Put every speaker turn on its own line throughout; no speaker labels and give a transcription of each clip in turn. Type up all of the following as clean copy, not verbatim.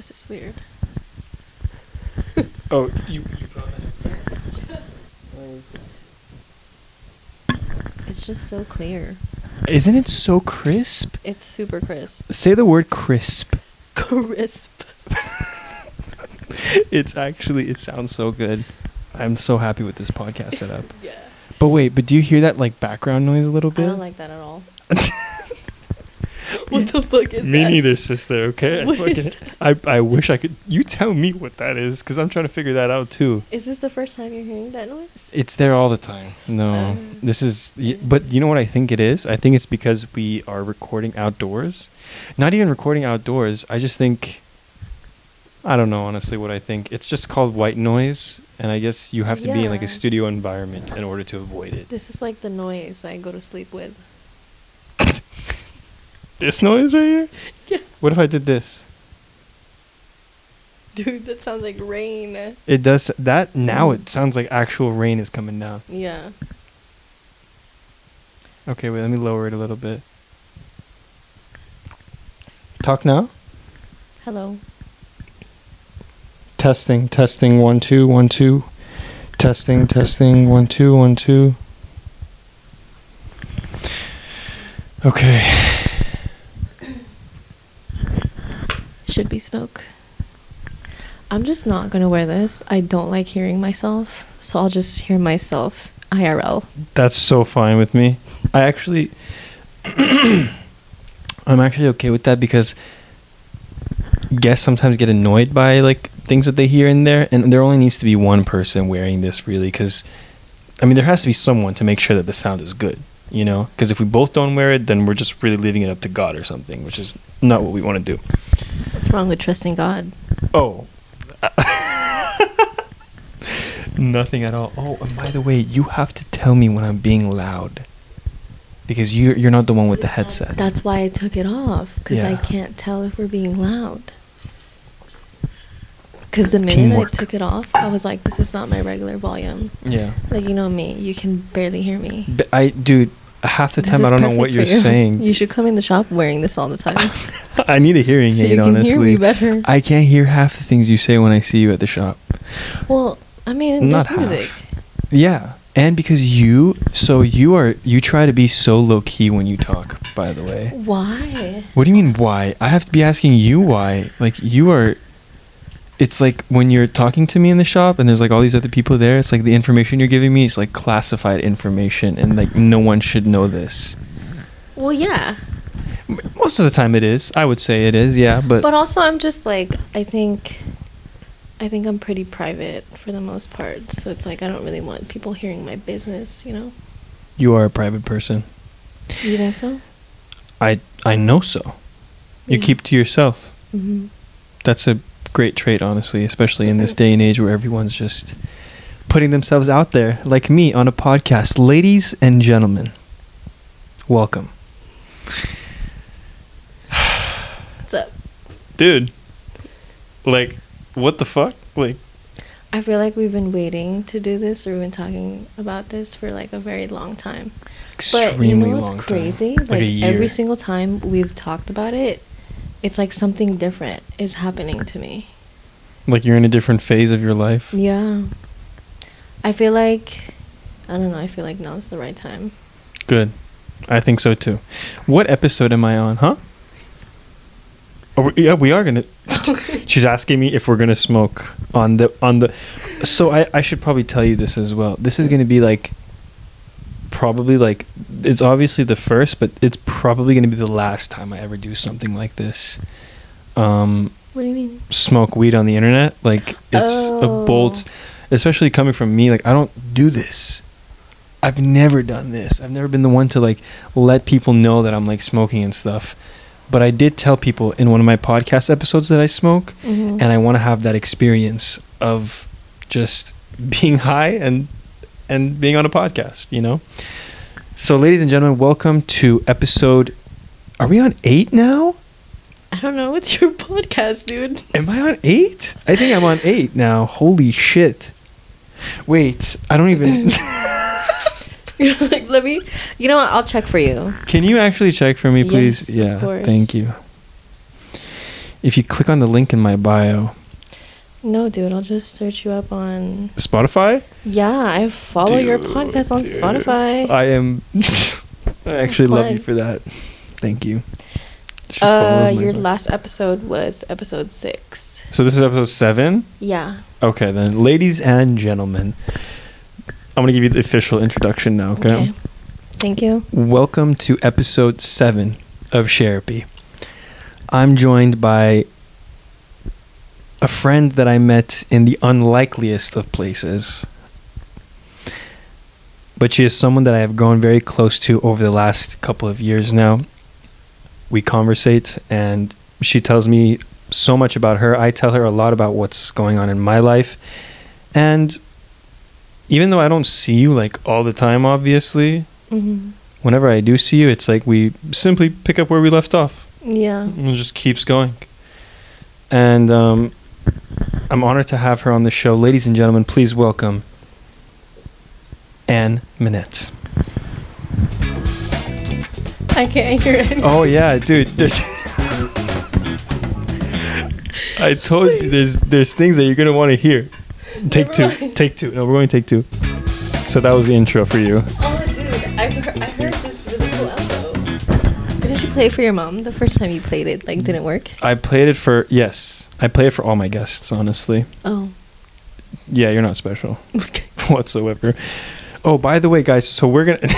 this is weird.
Oh, you brought that.
It's just so clear.
Isn't it so crisp?
It's super crisp.
Say the word crisp.
Crisp.
It sounds so good. I'm so happy with this podcast setup.
Yeah.
But do you hear that like background noise a little bit?
I don't like that at all. What the fuck is
Me
that?
neither, sister. Okay.
What is
I wish I could. You tell me what that is, because I'm trying to figure that out too.
Is this the first time you're hearing that noise?
It's there all the time. No, this is. But you know what I think it is? I think it's because we are recording outdoors. Not even recording outdoors. I just think. I don't know, honestly, what I think. It's just called white noise, and I guess you have to be in like a
Yeah.
studio environment in order to avoid it.
This is like the noise I go to sleep with.
This noise right here?
Yeah.
What if I did this?
Dude, that sounds like rain.
It does that now. It sounds like actual rain is coming down.
Yeah.
Okay, wait, let me lower it a little bit. Talk now.
Hello.
Testing 1 2 1 2. Testing 1 2 1 2. Okay.
Should be smoke. I'm just not gonna wear this. I don't like hearing myself, so I'll just hear myself IRL.
That's so fine with me. I'm actually okay with that, because guests sometimes get annoyed by like things that they hear in there, and there only needs to be one person wearing this, really, because I mean there has to be someone to make sure that the sound is good, you know, because if we both don't wear it, then we're just really leaving it up to God or something, which is not what we want to do.
What's wrong with trusting God?
Oh. Nothing at all. Oh, and by the way, you have to tell me when I'm being loud, because you're not the one with the headset.
That's why I took it off, because I
Yeah.
can't tell if we're being loud. Because the minute
Teamwork.
I took it off, I was like, this is not my regular volume.
Yeah.
Like, you know me, you can barely hear me.
Dude, half the
This
time
is
I don't know what
perfect
you're
for you.
saying.
You should come in the shop wearing this all the time.
I need a hearing
So
aid,
you can
honestly.
hear me better.
I can't hear half the things you say when I see you at the shop.
Well, I mean,
Not
there's music.
half. Yeah. And because you try to be so low key when you talk, by the way.
Why?
What do you mean why? I have to be asking you why. Like it's like when you're talking to me in the shop and there's like all these other people there, it's like the information you're giving me is like classified information, and like no one should know this.
Well, yeah.
Most of the time it is. I would say it is, yeah, but
also, I'm just like, I think I'm pretty private for the most part. So it's like, I don't really want people hearing my business, you know?
you are a private person.
You think so?
I know so. You
Mm.
keep to yourself.
Mm-hmm.
That's a great trait, honestly, especially in this day and age where everyone's just putting themselves out there, like me on a podcast. Ladies and gentlemen, welcome.
What's up?
Dude, like, what the fuck? Like,
I feel like we've been waiting to do this, or we've been talking about this for like a very long time. But you know what's crazy?
Like a year.
Every single time we've talked about it, it's like something different is happening to me.
Like you're in a different phase of your life.
Yeah. I feel like, I don't know, I feel like now's the right time.
Good. I think so too. What episode am I on, huh? Oh, yeah, we are gonna. She's asking me if we're gonna smoke on the. So I should probably tell you this as well. This is gonna be like, probably like, it's obviously the first, but it's probably gonna be the last time I ever do something like this.
What do you mean?
Smoke weed on the internet. Like, it's a bold, especially coming from me. Like, I don't do this. I've never done this. I've never been the one to like let people know that I'm like smoking and stuff. But I did tell people in one of my podcast episodes that I smoke,
Mm-hmm.
and I want to have that experience of just being high and being on a podcast, you know? So, ladies and gentlemen, welcome to episode... Are we on 8 now?
I don't know. It's your podcast, dude.
Am I on 8? I think I'm on 8 now. Holy shit. Wait, I don't even...
You're like, let me... You know what? I'll check for you.
Can you actually check for me, please?
Yes, of
Yeah,
course.
thank you. If you click on the link in my bio.
No, dude, I'll just search you up on
Spotify?
Yeah, I follow your podcast on
Dude.
Spotify.
I am I actually love you for that. Thank you.
Your last episode was episode 6.
So this is episode 7?
Yeah.
Okay, then ladies and gentlemen, I'm going to give you the official introduction now, okay?
Thank you.
Welcome to episode 7 of Sherapy. I'm joined by a friend that I met in the unlikeliest of places. But she is someone that I have grown very close to over the last couple of years now. We conversate and she tells me so much about her. I tell her a lot about what's going on in my life. And even though I don't see you like all the time, obviously, whenever I do see you, it's like we simply pick up where we left off.
Yeah.
And it just keeps going. And I'm honored to have her on the show. Ladies and gentlemen, please welcome Anne Minette.
I can't hear it.
Oh yeah, dude. I told you there's things that you're gonna want to hear. Take two. No, we're going to take 2. So that was the intro for you.
Oh, dude, I heard this really cool album. Didn't you play it for your mom the first time you played it? Like, didn't work?
I played it for I play it for all my guests, honestly.
Oh.
Yeah, you're not special whatsoever. Oh, by the way, guys, so we're gonna.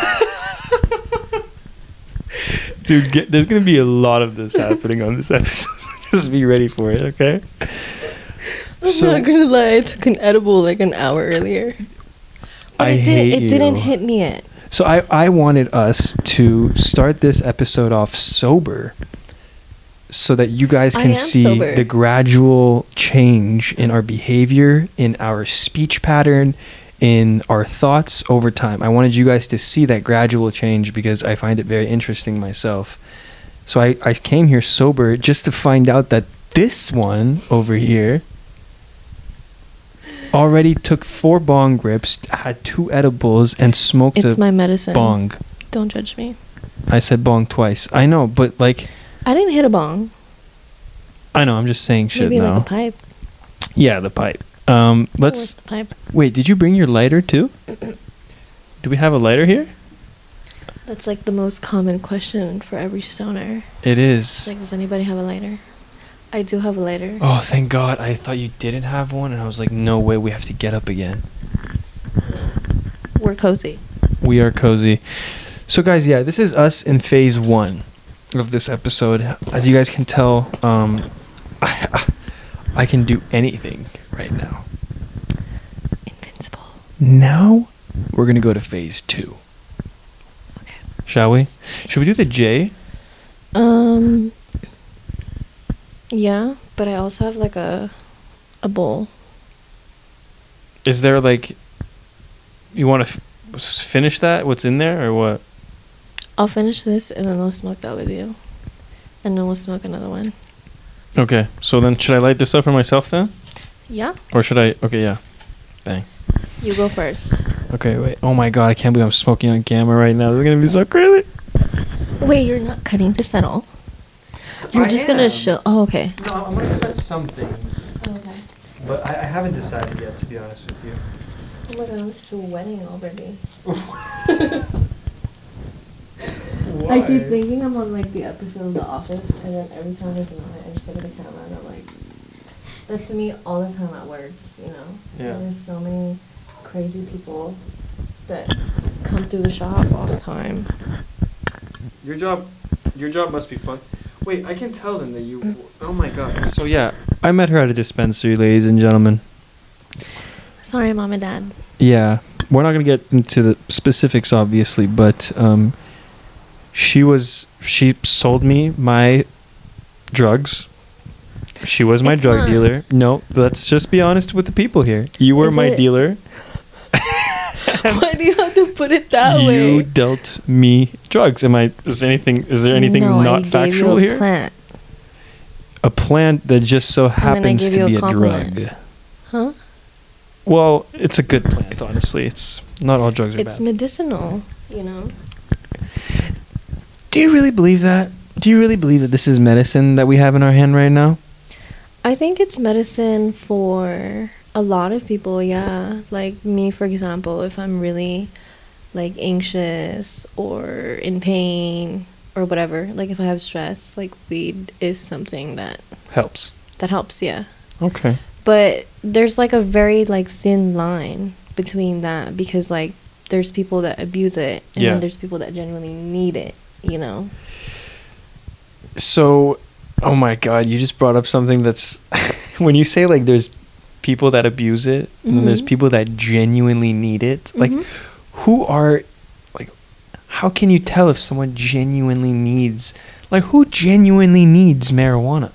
Dude, there's gonna be a lot of this happening on this episode. Just be ready for it, okay?
I'm not gonna lie, I took an edible like an hour earlier. But
it
didn't hit me yet.
So I wanted us to start this episode off sober so that you guys can see
sober.
The gradual change in our behavior, in our speech pattern, in our thoughts over time. I wanted you guys to see that gradual change because I find it very interesting myself. So I came here sober just to find out that this one over here already took 4 bong rips, had 2 edibles, and smoked
It's my medicine.
bong.
Don't judge me.
I said bong twice. I know, but like...
I didn't hit a bong.
I know, I'm just saying shit
Maybe
now.
like a pipe.
Yeah, the pipe.
Where's
Let's...
the pipe?
Wait, did you bring your lighter too? Do we have a lighter here?
That's like the most common question for every stoner.
It is.
Like, does anybody have a lighter? I do have a lighter.
Oh, thank God. I thought you didn't have one, and I was like, no way, we have to get up again.
We're cozy.
We are cozy. So, guys, yeah, this is us in phase 1 of this episode. As you guys can tell, I can do anything right now.
Invincible.
Now, we're going to go to phase 2.
Okay.
Shall we? Should we do the J?
Yeah, but I also have like a bowl.
Is there like... You want to finish that? What's in there, or what?
I'll finish this and then I'll smoke that with you. And then we'll smoke another one.
Okay, so then should I light this up for myself then?
Yeah?
Or should I... Okay, yeah. Bang.
You go first.
Okay, wait. Oh my God, I can't believe I'm smoking on camera right now. This is going to be so crazy.
Wait, you're not cutting this at all? You're just going to show... Oh, okay.
No, I'm going to cut some things.
Okay.
But I haven't decided yet, to be honest with you.
Oh my God, I'm sweating already.
Why?
I keep thinking I'm on like the episode of The Office, and then every time there's an eye, I just look at the camera and I'm like, that's me all the time at work, you know?
Yeah.
And there's so many crazy people that come through the shop all the time.
Your job must be fun. Wait, I can tell them that you... Oh my God. So yeah, I met her at a dispensary, ladies and gentlemen.
Sorry, Mom and Dad.
Yeah, we're not going to get into the specifics, obviously, but she sold me my drugs. She was my drug dealer. No, let's just be honest with the people here. You were my dealer.
Why do you have to put it that way?
You dealt me drugs. Is there anything not factual here?
Plant.
A plant that just so happens to be a drug.
Huh?
Well, it's a good plant, honestly. It's not all drugs are bad.
It's medicinal, you know.
Do you really believe that? Do you really believe that this is medicine that we have in our hand right now?
I think it's medicine for a lot of people, yeah. Like me, for example, if I'm really like anxious or in pain or whatever, like if I have stress, like weed is something
Helps.
that helps, yeah.
Okay.
But there's like a very like thin line between that, because like there's people that abuse it, and
Yeah.
then there's people that genuinely need it, you know.
So, oh my God, you just brought up something that's when you say like there's people that abuse it and then there's
Mhm.
people that genuinely need it. Like,
Mhm.
who are like? How can you tell if someone genuinely needs? Like, who genuinely needs marijuana?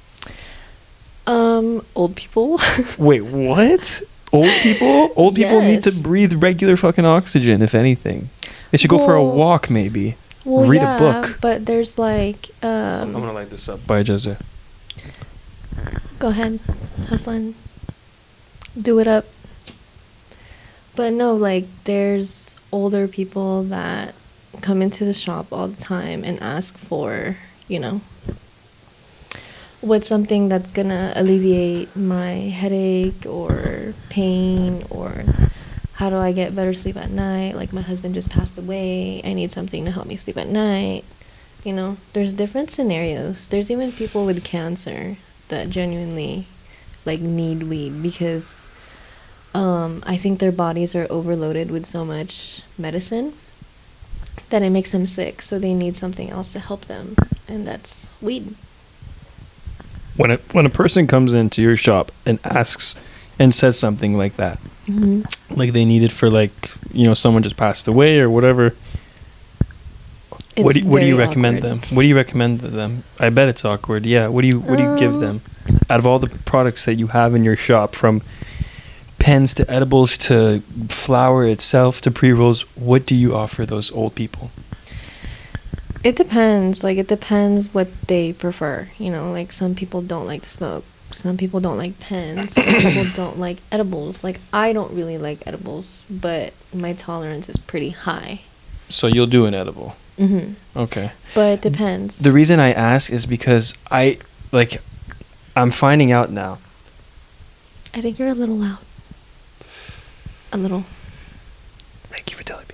Old people.
Wait, what? Old people? Old people need to
Yes.
breathe regular fucking oxygen, if anything. They should go for a
Well-
walk, maybe.
Well,
Read a
yeah,
book.
but there's like
I'm gonna light this up. Bye, Jose.
go ahead, have fun, do it up. But no, like there's older people that come into the shop all the time and ask for, you know, what's something that's gonna alleviate my headache or pain, or how do I get better sleep at night? Like my husband just passed away, I need something to help me sleep at night. You know, there's different scenarios. There's even people with cancer that genuinely like need weed because I think their bodies are overloaded with so much medicine that it makes them sick, so they need something else to help them, and that's weed.
When a person comes into your shop and asks and says something like that,
Mm-hmm.
like they need it for like, you know, someone just passed away or whatever, what do you recommend them? What do you recommend to them? I bet it's awkward. Yeah. What do you give them? Out of all the products that you have in your shop, from pens to edibles to flour itself to pre-rolls, what do you offer those old people?
It depends. Like, it depends what they prefer. You know, like some people don't like to smoke. Some people don't like pens. Some people don't like edibles. Like, I don't really like edibles, but my tolerance is pretty high.
So you'll do an edible.
Mm-hmm.
Okay.
But it depends.
The reason I ask is because I'm finding out now.
I think you're a little loud. A little.
Thank you for telling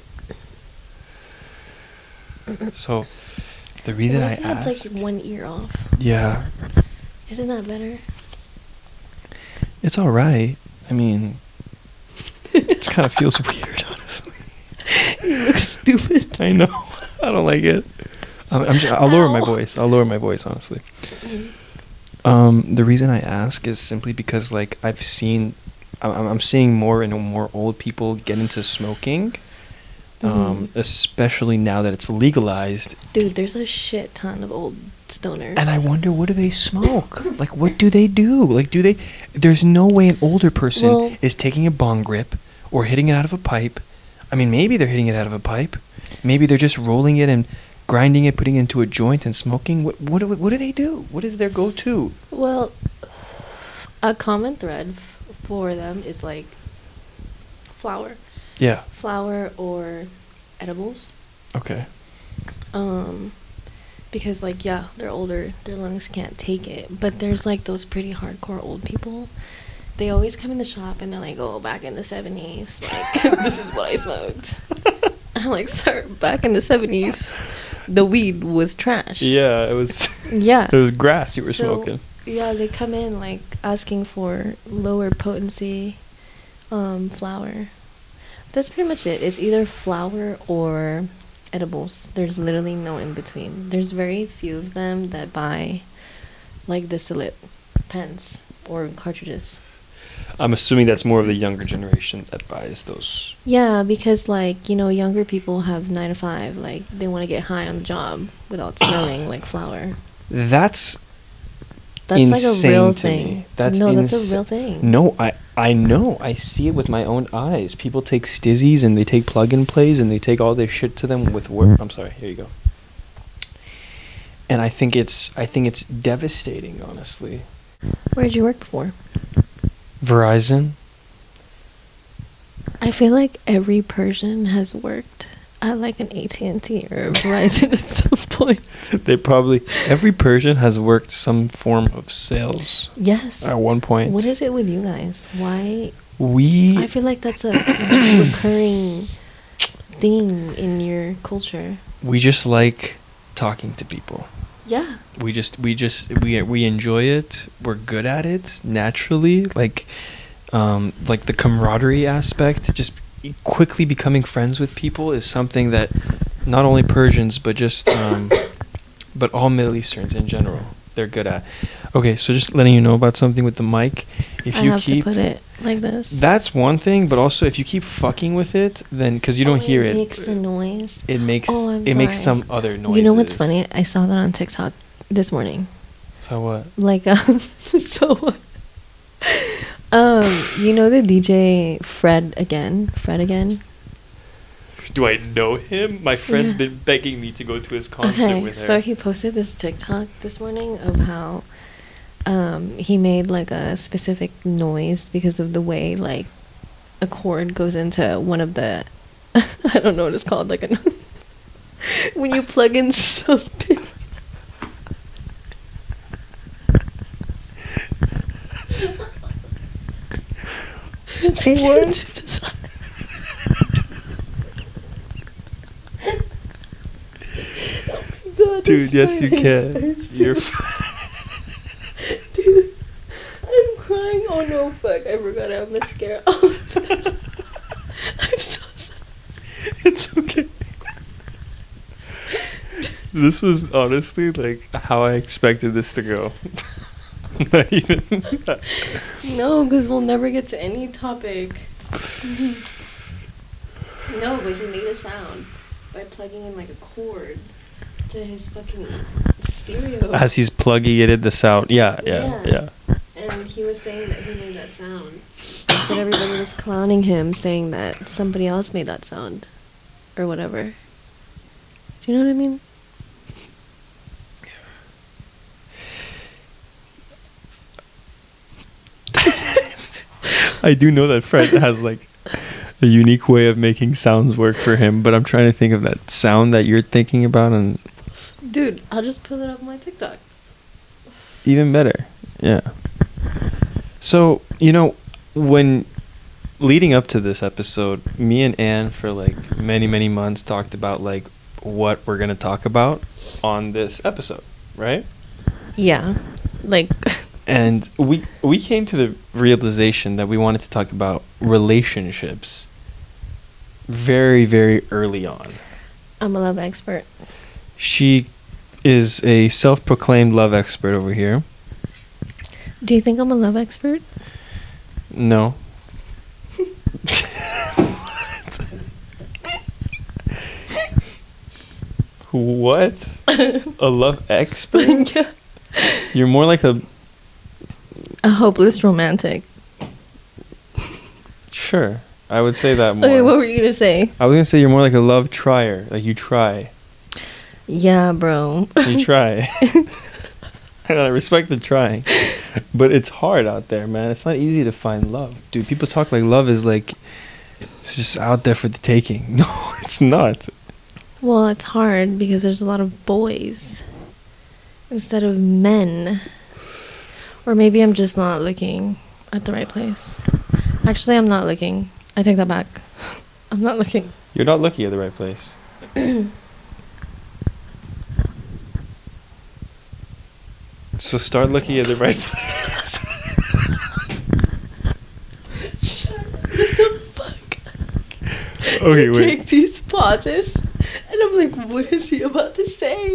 me. So, the reason I
What if you had,
ask,
like, one ear off?
yeah,
Isn't that better?
it's all right. I mean, it kind of feels weird, honestly.
You look stupid.
I know. I don't like it. I'll lower my
Ow.
voice. I'll lower my voice, honestly. The reason I ask is simply because, like, I'm seeing more and more old people get into smoking, especially now that it's legalized.
Dude, there's a shit ton of old stoners.
And I wonder, what do they smoke? Like, what do they do? Like, there's no way an older person
Well-
is taking a bong rip or hitting it out of a pipe. I mean, maybe they're hitting it out of a pipe. Maybe they're just rolling it and grinding it, putting it into a joint and smoking. What do they do? What is their go-to?
Well, a common thread for them is like flour.
Yeah.
Flour or edibles.
Okay.
Because like, yeah, they're older, their lungs can't take it. But there's like those pretty hardcore old people. They always come in the shop and they're like, oh, back in the 70s, like, this is what I smoked. And I'm like, sir, back in the 70s, the weed was trash.
Yeah, it was.
Yeah.
It was grass you were
So,
smoking.
Yeah, they come in like asking for lower potency flour. That's pretty much it. It's either flour or edibles. There's literally no in between. There's very few of them that buy like distillate pens or cartridges.
I'm assuming that's more of the younger generation that buys those.
Yeah, because like, you know, younger people have 9 to 5. Like, they want to get high on the job without smelling like flour.
That's
That's like a
insane
real
to
thing.
me. That's
That's a real thing.
No, I know. I see it with my own eyes. People take stizzies and they take plug and plays and they take all their shit to them with work. I'm sorry. Here you go. And I think it's devastating, honestly.
Where'd you work before?
Verizon.
I feel like every Persian has worked at like an AT&T or Verizon at some point.
They probably every Persian has worked some form of sales
Yes.
at one point.
What is it with you guys? Why?
We
I feel like that's a recurring thing in your culture.
we just like talking to people.
Yeah.
We enjoy it. We're good at it naturally. Like the camaraderie aspect, just quickly becoming friends with people is something that not only Persians but just but all Middle Easterns in general, they're good at. Okay, so just letting you know about something with the mic. If
I
you
have
keep
to put it like this.
that's one thing, but also if you keep fucking with it, then because you don't hear
It
it,
makes the noise.
it makes
I'm
it makes
sorry.
some other noises.
You know what's funny? I saw that on TikTok this morning.
So what?
Like, so what? You know the DJ Fred again?
Do I know him? My friend's
Yeah.
been begging me to go to his concert
Okay,
with her.
so he posted this TikTok this morning of how he made like a specific noise because of the way like a cord goes into one of the I don't know what it's called, like when you plug in something.
What?
Oh my God,
Dude,
this
yes you
silence
can.
hurts.
You're
Dude, I'm crying. Oh no, fuck! I forgot I have mascara. Oh, I'm so sorry.
It's okay. This was honestly like how I expected this to go. Not even.
No, because we'll never get to any topic. No, but he made a sound by plugging in like a cord to his fucking stereo.
As he's plugging it in the sound. Yeah.
And he was saying that he made that sound. But everybody was clowning him, saying that somebody else made that sound. Or whatever. Do you know what I mean?
I do know that Fred has like a unique way of making sounds work for him, but I'm trying to think of that sound that you're thinking about, and
Dude, I'll just pull it up on my TikTok.
even better. Yeah. So, when leading up to this episode, me and Anne for like many, many months talked about like what we're going to talk about on this episode, right?
Yeah. Like...
And we came to the realization that we wanted to talk about relationships very, very early on.
I'm a love expert.
She is a self-proclaimed love expert over here.
Do you think I'm a love expert?
No. What? A love expert?
Yeah.
You're more like a...
A hopeless romantic.
Sure. I would say that more.
Okay, what were you gonna say?
I was going to say you're more like a love trier. Like you try.
Yeah, bro.
You try. I respect the trying. But it's hard out there, man. It's not easy to find love. Dude, people talk like love is like... It's just out there for the taking. No, it's not.
Well, it's hard because there's a lot of boys instead of men. Or maybe I'm just not looking at the right place. Actually, I'm not looking. I take that back. I'm not looking.
You're not looking at the right place. So start looking at the right place.
Shut up. What the fuck?
Okay,
I
wait.
take these pauses, and I'm like, what is he about to say?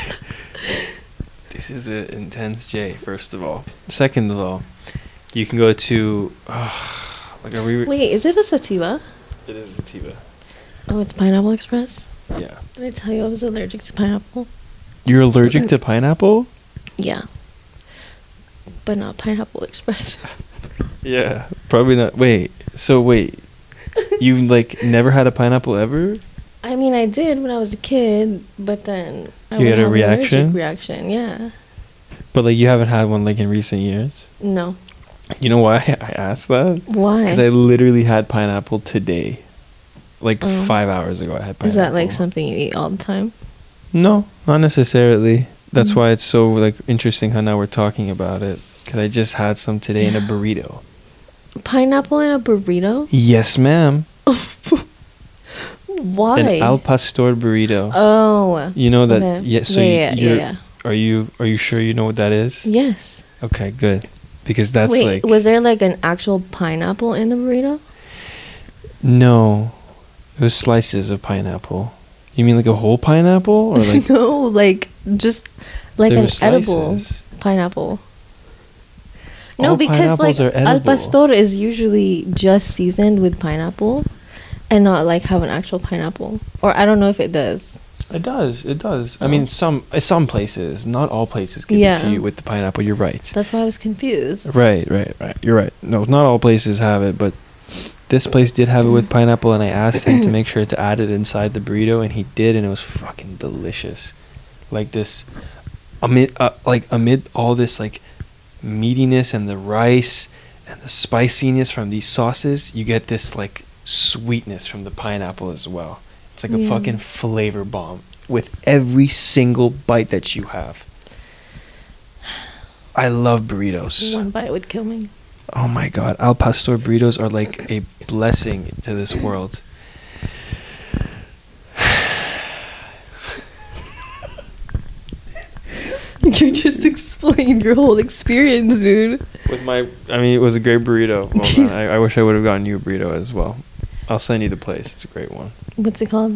This is an intense J, first of all. Second of all, you can go to... like, are we...
Wait, is it a sativa?
It is sativa.
Oh, it's Pineapple Express?
Yeah.
Did I tell you I was allergic to pineapple?
You're allergic to pineapple?
Yeah. But not Pineapple Express.
Yeah. Probably not. Wait. You, like, never had a pineapple ever?
I mean, I did when I was a kid, but then I
You
would
had a
have an allergic
reaction?
reaction, yeah.
But, like, you haven't had one, like, in recent years?
No.
You know why I asked that?
Why?
Because I literally had pineapple today. like
Oh.
5 hours ago. I had pineapple.
Is that like something you eat all the time?
No, not necessarily. That's
Mm.
why it's so like interesting how now we're talking about it. Because I just had some today in a burrito.
Pineapple in a burrito?
Yes, ma'am.
Why?
An al pastor burrito.
Oh.
You know that?
Okay.
Yeah. So
yeah.
Are you sure you know what that is?
Yes.
Okay, good. Because that's
Wait,
like
was there like an actual pineapple in the burrito?
no, it was slices of pineapple. You mean like a whole pineapple or like
No, like just like
there
an
were
edible
slices?
pineapple. No,
All
because like
pineapples are
al
edible.
pastor is usually just seasoned with pineapple and not like have an actual pineapple. Or I don't know if it does.
It does. It does. I
Oh.
mean, some places, not all places give it
Yeah.
to you with the pineapple. You're right.
That's why I was confused.
Right. You're right. No, not all places have it, but this place did have it with pineapple, and I asked him to make sure to add it inside the burrito, and he did, and it was fucking delicious. Like this, amid all this like meatiness and the rice and the spiciness from these sauces, you get this like sweetness from the pineapple as well. It's like a
Yeah.
fucking flavor bomb with every single bite that you have. I love burritos.
One bite would kill me.
Oh my god, al pastor burritos are like a blessing to this world.
You just explained your whole experience, dude.
It was a great burrito. Well, I wish I would have gotten you a burrito as well. I'll send you the place. It's a great one.
What's it called?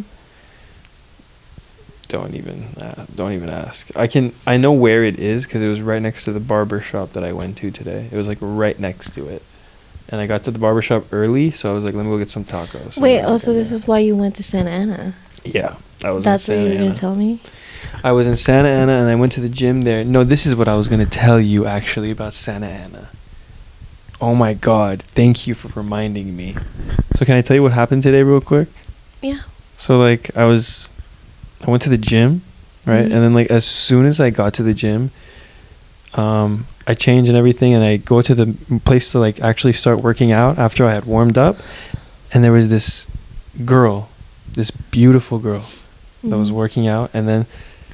Don't even ask. I know where it is because it was right next to the barber shop that I went to today. It was like right next to it, and I got to the barber shop early, so I was like, let me go get some tacos.
Wait, so this is why you went to Santa Ana?
Yeah, I was.
That's
in
what
Santa
you were
Ana.
gonna tell me?
I was in Santa Ana and I went to the gym there. No, this is what I was gonna tell you actually about Santa Ana. Oh my god, thank you for reminding me. So can I tell you what happened today real quick?
Yeah.
So like I went to the gym, right?
Mhm.
And then like as soon as I got to the gym, I changed and everything, and I go to the place to like actually start working out after I had warmed up, and there was this girl, this beautiful girl that was
Mhm.
working out, and then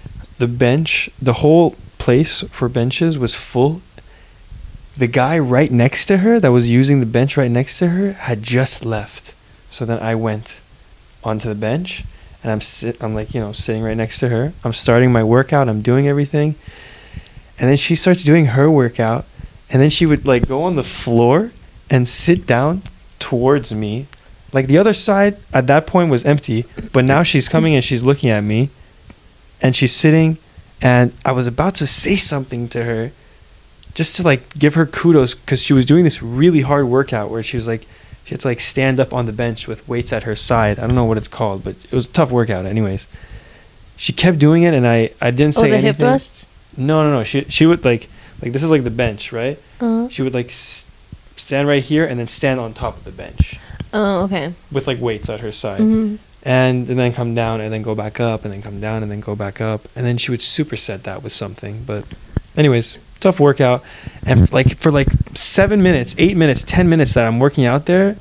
the whole place for benches was full. The guy right next to her that was using the bench right next to her had just left. So then I went onto the bench, and I'm like, sitting right next to her. I'm starting my workout. I'm doing everything. And then she starts doing her workout, and then she would like go on the floor and sit down towards me. Like the other side at that point was empty, but now she's coming and she's looking at me, and she's sitting, and I was about to say something to her just to like give her kudos because she was doing this really hard workout where she had to like stand up on the bench with weights at her side. I don't know what it's called, but it was a tough workout anyways. She kept doing it, and I didn't say
the
anything.
hip thrusts?
No. She would like this is like the bench, right?
Uh-huh.
She would like stand right here and then stand on top of the bench
Oh, okay.
with like weights at her side.
Mhm.
And then come down and then go back up and then come down and then go back up. And then she would superset that with something. But anyways, tough workout. And like for like 7 minutes, 8 minutes, 10 minutes that I'm working out there,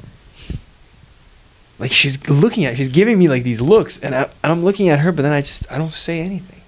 like she's giving me like these looks, and I'm looking at her, but then I don't say anything.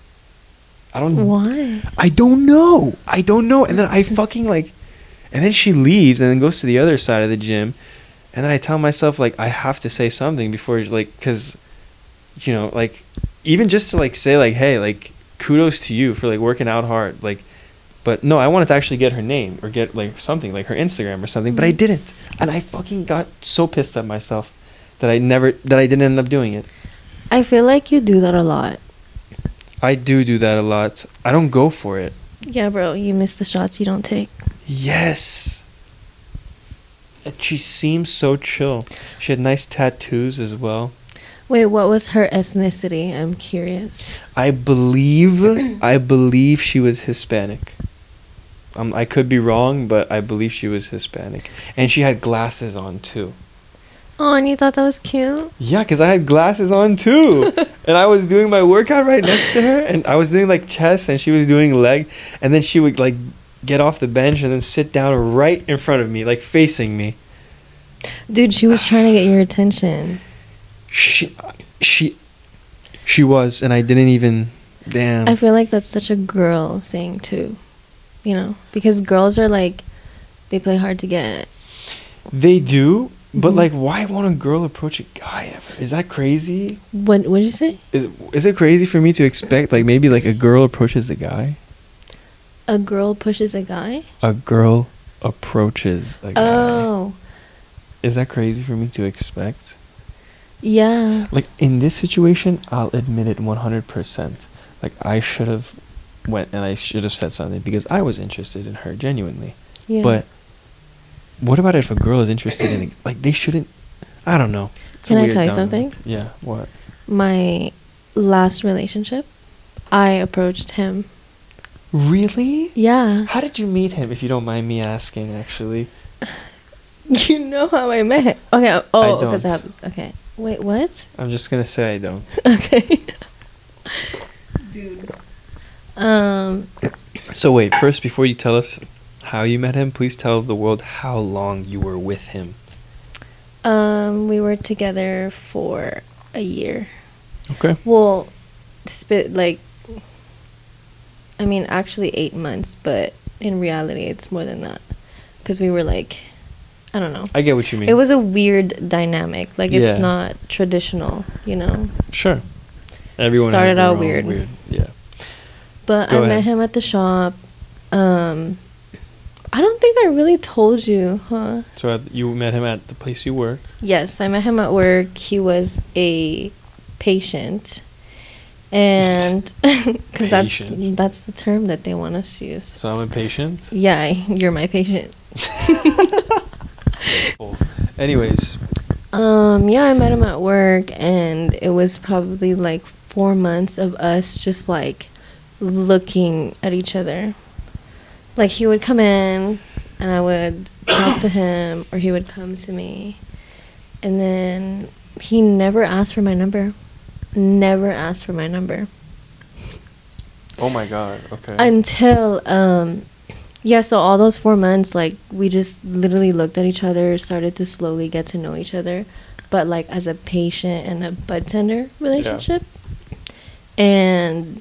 Why?
I don't know. And then I fucking like, and then she leaves and then goes to the other side of the gym. And then I tell myself, like, I have to say something before, like, because, like, even just to, like, say, like, hey, like, kudos to you for, like, working out hard. Like, but no, I wanted to actually get her name or get, like, something, like her Instagram or something. But I didn't. And I fucking got so pissed at myself that I didn't end up doing it.
I feel like you do that a lot.
I do that a lot. I don't go for it.
Yeah, bro, you miss the shots you don't take.
Yes. And she seems so chill. She had nice tattoos as well.
Wait, what was her ethnicity? I'm curious.
I believe she was Hispanic. I could be wrong, but I believe she was Hispanic. And she had glasses on too.
Oh, and you thought that was cute?
Yeah, because I had glasses on too. And I was doing my workout right next to her, and I was doing like chest and she was doing leg, and then she would like get off the bench and then sit down right in front of me, like facing me.
Dude, she was trying to get your attention.
She was, and I didn't even. Damn.
I feel like that's such a girl thing too, you know, because girls are like, they play hard to get.
They do, but
Mhm.
like, why won't a girl approach a guy ever? Is that crazy?
What did you say?
Is it crazy for me to expect like maybe like a girl approaches a guy?
A girl pushes a guy?
A girl approaches a guy.
Oh.
Is that crazy for me to expect?
Yeah.
Like in this situation, I'll admit it 100%. Like I should have went and I should have said something because I was interested in her genuinely.
Yeah.
But what about if a girl is interested in like they shouldn't? I don't know. It's a
Can I
weird
tell you
dynamic.
something?
Yeah. What?
My last relationship, I approached him.
Really?
Yeah.
How did you meet him? If you don't mind me asking, actually.
You know how I met him. Okay. Oh, because I
don't.
have. Okay. Wait, what?
I'm just gonna say I don't.
Okay. Dude.
So wait, first before you tell us how you met him, please tell the world how long you were with him.
We were together for a year.
Okay.
Well, I mean, actually 8 months, but in reality, it's more than that. Because we were like, I don't know.
I get what you mean.
It was a weird dynamic. Like,
Yeah.
it's not traditional, you know?
Sure. Everyone
Started
has their
out
own
weird.
Yeah.
But
Go
I met
ahead.
him at the shop. I don't think I really told you, huh?
So you met him at the place you work.
Yes, I met him at work. He was a patient. And because
Patient.
that's the term that they want us to use.
So I'm impatient.
Yeah, you're my patient.
Cool. Anyways,
Yeah, I met him at work, and it was probably like 4 months of us just like looking at each other. Like he would come in, and I would talk to him, or he would come to me, and then he never asked for my number. Never asked for my number.
oh my god. Okay.
Until yeah, so all those 4 months, like we just literally looked at each other, started to slowly get to know each other, but like as a patient and a bud tender relationship. And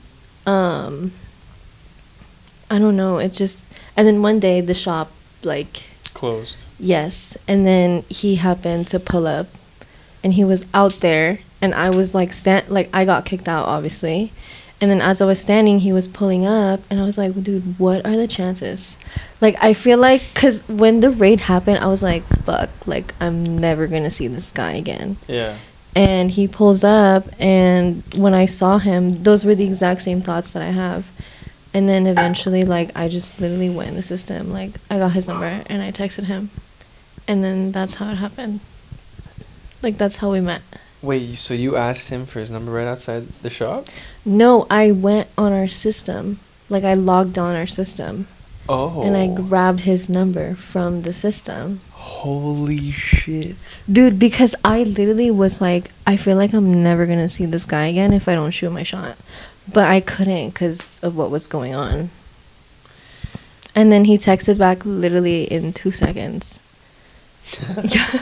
I don't know, it just, and then one day the shop like
Closed.
yes, and then he happened to pull up, and he was out there, and I was like I got kicked out obviously. And then as I was standing, he was pulling up, and I was like, dude, what are the chances? Like, I feel like, because when the raid happened, I was like, fuck, like, I'm never going to see this guy again.
Yeah.
And he pulls up, and when I saw him, those were the exact same thoughts that I have. And then eventually, like, I just literally went in the system. Like, I got his number, and I texted him. And then that's how it happened. Like, that's how we met.
Wait, so you asked him for his number right outside the shop?
No, I went on our system. Like, I logged on our system.
Oh.
And I grabbed his number from the system.
Holy shit.
Dude, because I literally was like, I feel like I'm never going to see this guy again if I don't shoot my shot. But I couldn't because of what was going on. And then he texted back literally in 2 seconds. Yeah.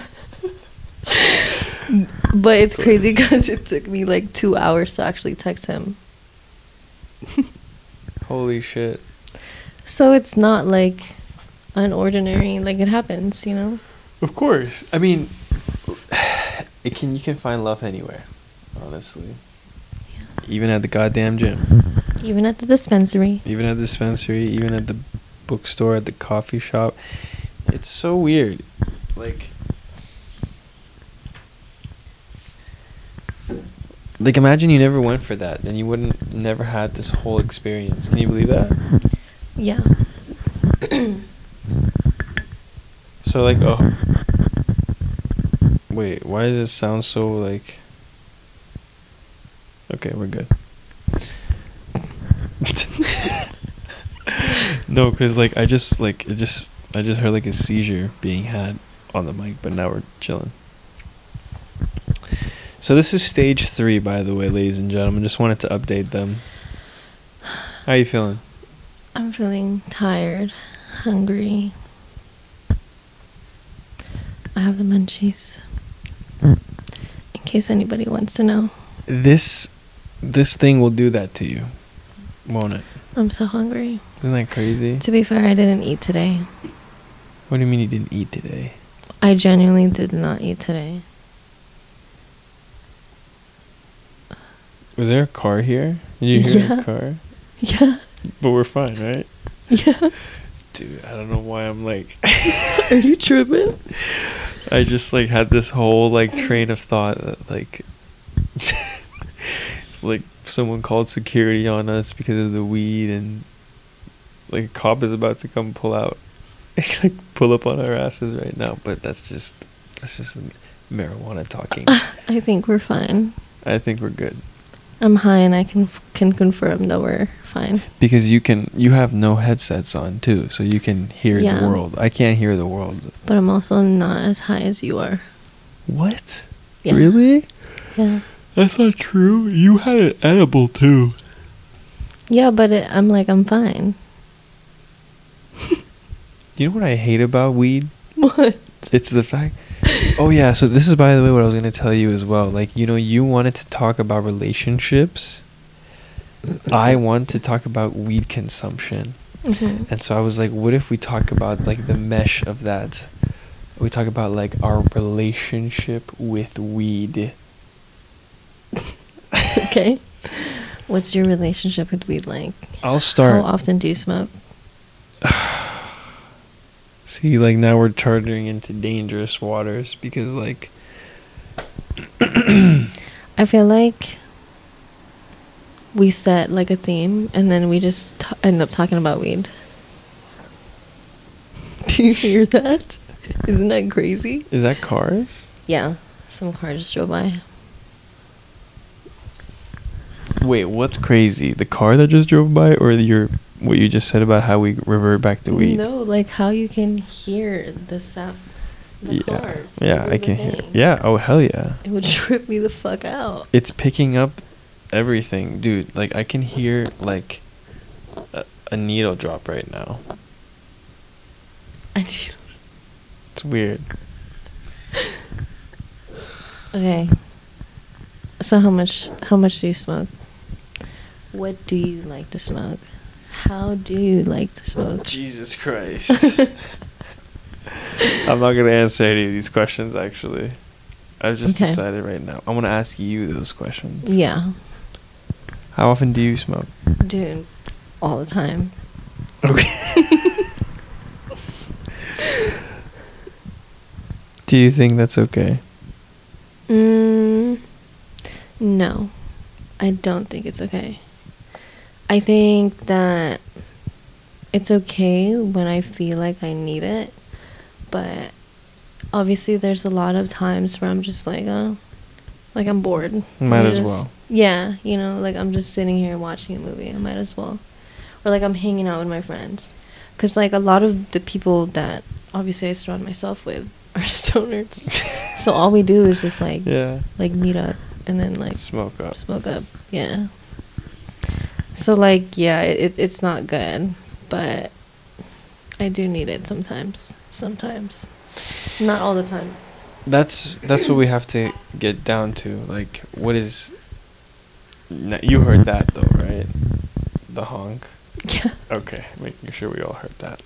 But it's crazy because it took me like 2 hours to actually text him.
Holy shit.
So it's not like unordinary, like it happens, you know?
Of course. I mean, you can find love anywhere, honestly.
Yeah.
Even at the goddamn gym.
Even at the dispensary.
Even at the dispensary, even at the bookstore, at the coffee shop. It's so weird. Like imagine you never went for that, then you wouldn't never had this whole experience. Can you believe that?
Yeah.
So like, oh, wait, why does it sound so like? Okay, we're good. No, cause like I just heard like a seizure being had on the mic, but now we're chilling. So this is stage 3, by the way, ladies and gentlemen. Just wanted to update them. How you feeling?
I'm feeling tired, hungry. I have the munchies. In case anybody wants to know.
This thing will do that to you, won't it?
I'm so hungry.
Isn't that crazy?
To be fair, I didn't eat today.
What do you mean you didn't eat today?
I genuinely did not eat today.
Was there a car here? Did you hear a car?
Yeah.
But we're fine, right?
Yeah.
Dude, I don't know why I'm like...
Are you tripping?
I just like had this whole like train of thought that like... like someone called security on us because of the weed, and like a cop is about to come pull out, like pull up on our asses right now. But that's just marijuana talking.
I think we're fine.
I think we're good.
I'm high and I can confirm that we're fine.
Because you have no headsets on too, so you can hear the world. I can't hear the world.
But I'm also not as high as you are.
What?
Yeah.
Really?
Yeah.
That's not true. You had an edible too.
Yeah, but I'm fine.
You know what I hate about weed?
What?
It's the fact... Oh yeah, so this is, by the way, what I was going to tell you as well. Like, you know, you wanted to talk about relationships. I want to talk about weed consumption.
Mm-hmm.
And so I was like, what if we talk about, like, the mesh of that? We talk about, like, our relationship with weed.
Okay. What's your relationship with weed like?
I'll start.
How often do you smoke?
See, like, now we're charging into dangerous waters because, like...
I feel like we set, like, a theme, and then we just end up talking about weed. Do you hear that? Isn't that crazy?
Is that cars?
Yeah. Some car just drove by.
Wait, what's crazy? The car that just drove by, or what you just said about how we revert back to weed?
No, like how you can hear the sound. The car.
Yeah, I can hear. Yeah, oh hell yeah.
It would trip me the fuck out.
It's picking up everything, dude. Like I can hear like a needle drop right now. It's weird.
Okay. So how much do you smoke? What do you like to smoke? How do you like to smoke?
Jesus Christ. I'm not going to answer any of these questions, actually. I've just decided right now. I'm going to ask you those questions.
Yeah.
How often do you smoke?
Dude, all the time.
Okay. Do you think that's okay?
No. I don't think it's okay. I think that it's okay when I feel like I need it, but obviously there's a lot of times where I'm just like, oh, like I'm bored.
Might as well.
Yeah, you know, like I'm just sitting here watching a movie. I might as well. Or like I'm hanging out with my friends. Because like a lot of the people that obviously I surround myself with are stoners. So all we do is just like, like meet up and then like
smoke up.
Yeah. So like, yeah, it's not good, but I do need it sometimes. Not all the time.
That's what we have to get down to. Like, what is... You heard that, though, right? The honk?
Yeah.
Okay, making sure we all heard that.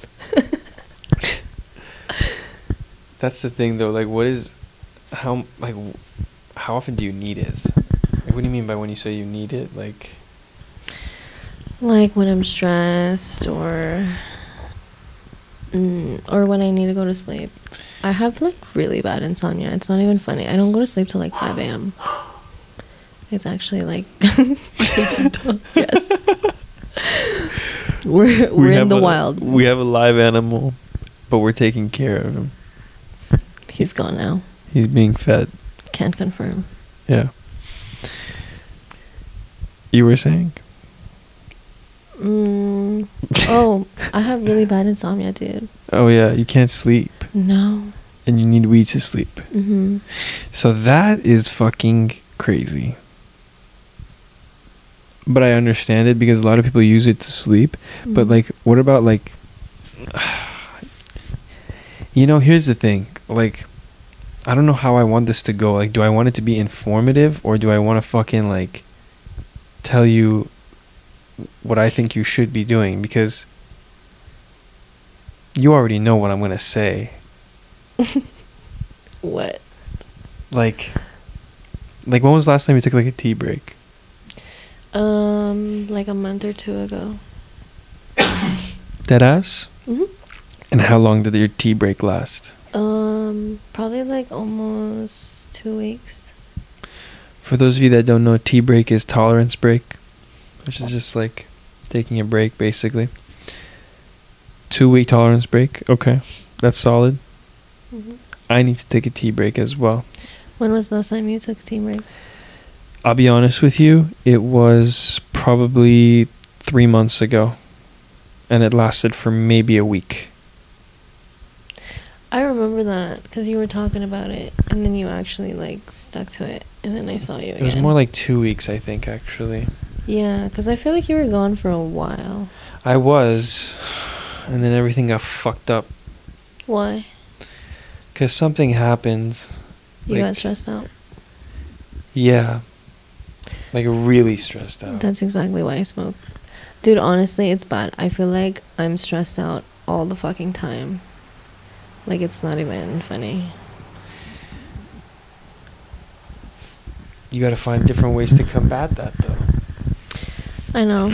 That's the thing, though. Like, what is... How often do you need it? Like, what do you mean by when you say you need it? Like
when I'm stressed or when I need to go to sleep. I have like really bad insomnia. It's not even funny. I don't go to sleep till like 5 a.m. It's actually like yes. We're in the wild.
We have a live animal, but we're taking care of him.
He's gone now.
He's being fed.
Can't confirm.
Yeah. You were saying?
Oh, I have really bad insomnia, dude.
Oh yeah, you can't sleep.
No.
And you need weed to sleep.
Mm-hmm.
So that is fucking crazy. But I understand it because a lot of people use it to sleep. Mm-hmm. But like, what about like... You know, here's the thing. Like, I don't know how I want this to go. Like, do I want it to be informative, or do I want to fucking like tell you what I think you should be doing? Because you already know what I'm gonna say.
What?
Like when was the last time you took like a tea break?
Like a month or two ago.
Deadass?
Mhm.
And how long did your tea break last?
Probably like almost 2 weeks.
For those of you that don't know, tea break is tolerance break, which is just like taking a break, basically. 2-week tolerance break. Okay, that's solid.
Hmm.
I need to take a tea break as well.
When was the last time you took a tea break?
I'll be honest with you, it was probably 3 months ago, and it lasted for maybe a week.
I remember that because you were talking about it, and then you actually like stuck to it, and then I saw you again.
It was more like 2 weeks, I think, actually.
Yeah, because I feel like you were gone for a while.
I was, and then everything got fucked up.
Why?
Because something happened.
You got stressed out.
Yeah. Like, really stressed out.
That's exactly why I smoke. Dude, honestly, it's bad. I feel like I'm stressed out all the fucking time. Like, it's not even funny.
You gotta find different ways to combat that, though.
I know.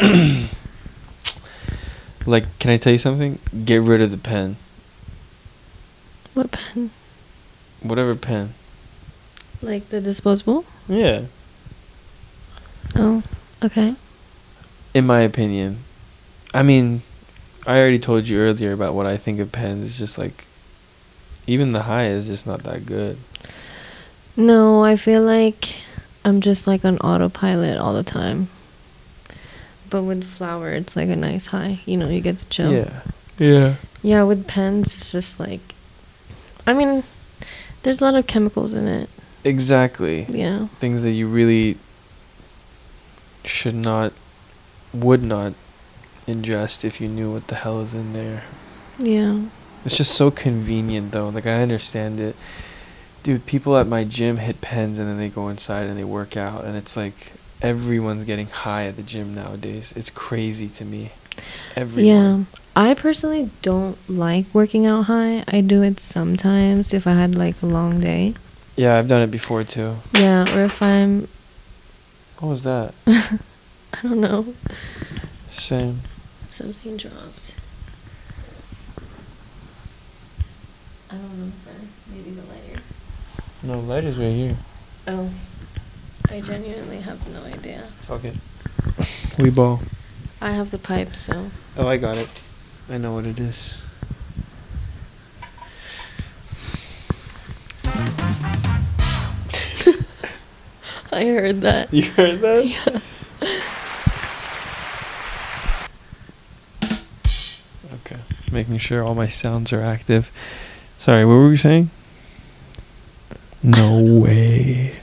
Like, can I tell you something? Get rid of the pen.
What pen?
Whatever pen.
Like the disposable?
Yeah.
Oh, okay.
In my opinion. I mean, I already told you earlier about what I think of pens. It's just like, even the high is just not that good.
No, I feel like I'm just like on autopilot all the time. But with flour, it's like a nice high. You know, you get to chill.
Yeah. Yeah.
Yeah, with pens, it's just like, I mean, there's a lot of chemicals in it.
Exactly.
Yeah.
Things that you really would not ingest if you knew what the hell is in there.
Yeah.
It's just so convenient, though. Like, I understand it. Dude, people at my gym hit pens and then they go inside and they work out. And it's like everyone's getting high at the gym nowadays. It's crazy to me. Everyone.
Yeah. I personally don't like working out high. I do it sometimes if I had like a long day.
Yeah, I've done it before, too.
Yeah, or if I'm...
What was that?
I don't know.
Same.
Something dropped. I don't know, sir. Maybe the lighter.
No, lighter's right here.
Oh. I genuinely have no idea.
Fuck it. We ball.
I have the pipe, so...
Oh, I got it. I know what it is.
I heard that.
You heard that?
Yeah.
Okay. Making sure all my sounds are active. Sorry, what were we saying? No way.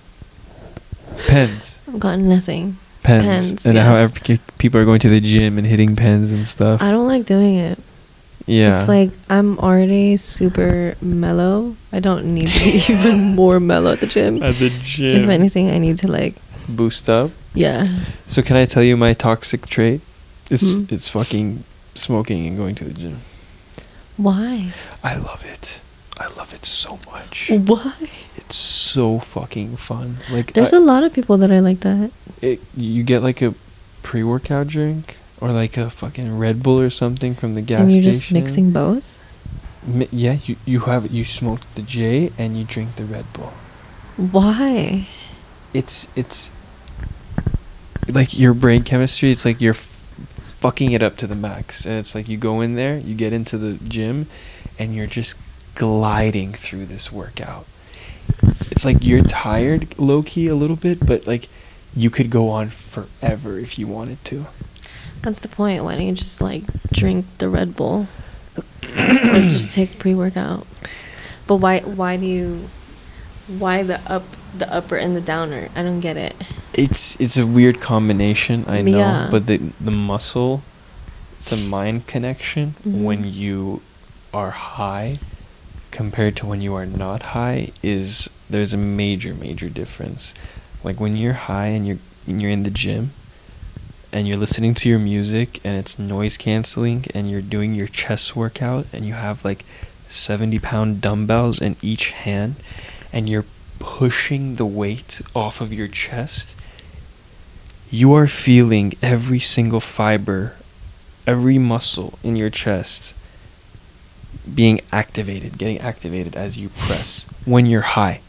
Pens.
I've got nothing.
Pens. And how people are going to the gym and hitting pens and stuff.
I don't like doing it.
Yeah.
It's like I'm already super mellow. I don't need to be even more mellow at the gym.
At the gym.
If anything, I need to like...
Boost up?
Yeah.
So can I tell you my toxic trait? It's fucking smoking and going to the gym.
Why?
I love it. I love it so much.
Why?
It's so fucking fun. Like,
There's a lot of people that are like that.
You get like a pre-workout drink or like a fucking Red Bull or something from the gas
And you're
station.
just mixing both?
Yeah, you smoke the J and you drink the Red Bull.
Why?
It's like your brain chemistry. It's like you're fucking it up to the max, and it's like you go in there, you get into the gym, and you're just gliding through this workout. It's like you're tired low-key a little bit, but like you could go on forever if you wanted to.
What's the point? Why don't you just like drink the Red Bull or just take pre-workout? But why the upper and the downer? I don't get it.
It's a weird combination, I know,
Yeah.
but the muscle, it's a mind connection.
Mhm.
When you are high, compared to when you are not high is there's a major difference. Like when you're high and you're in the gym and you're listening to your music and it's noise canceling and you're doing your chest workout and you have like 70-pound dumbbells in each hand and you're pushing the weight off of your chest, you are feeling every single fiber, every muscle in your chest getting activated as you press when you're high.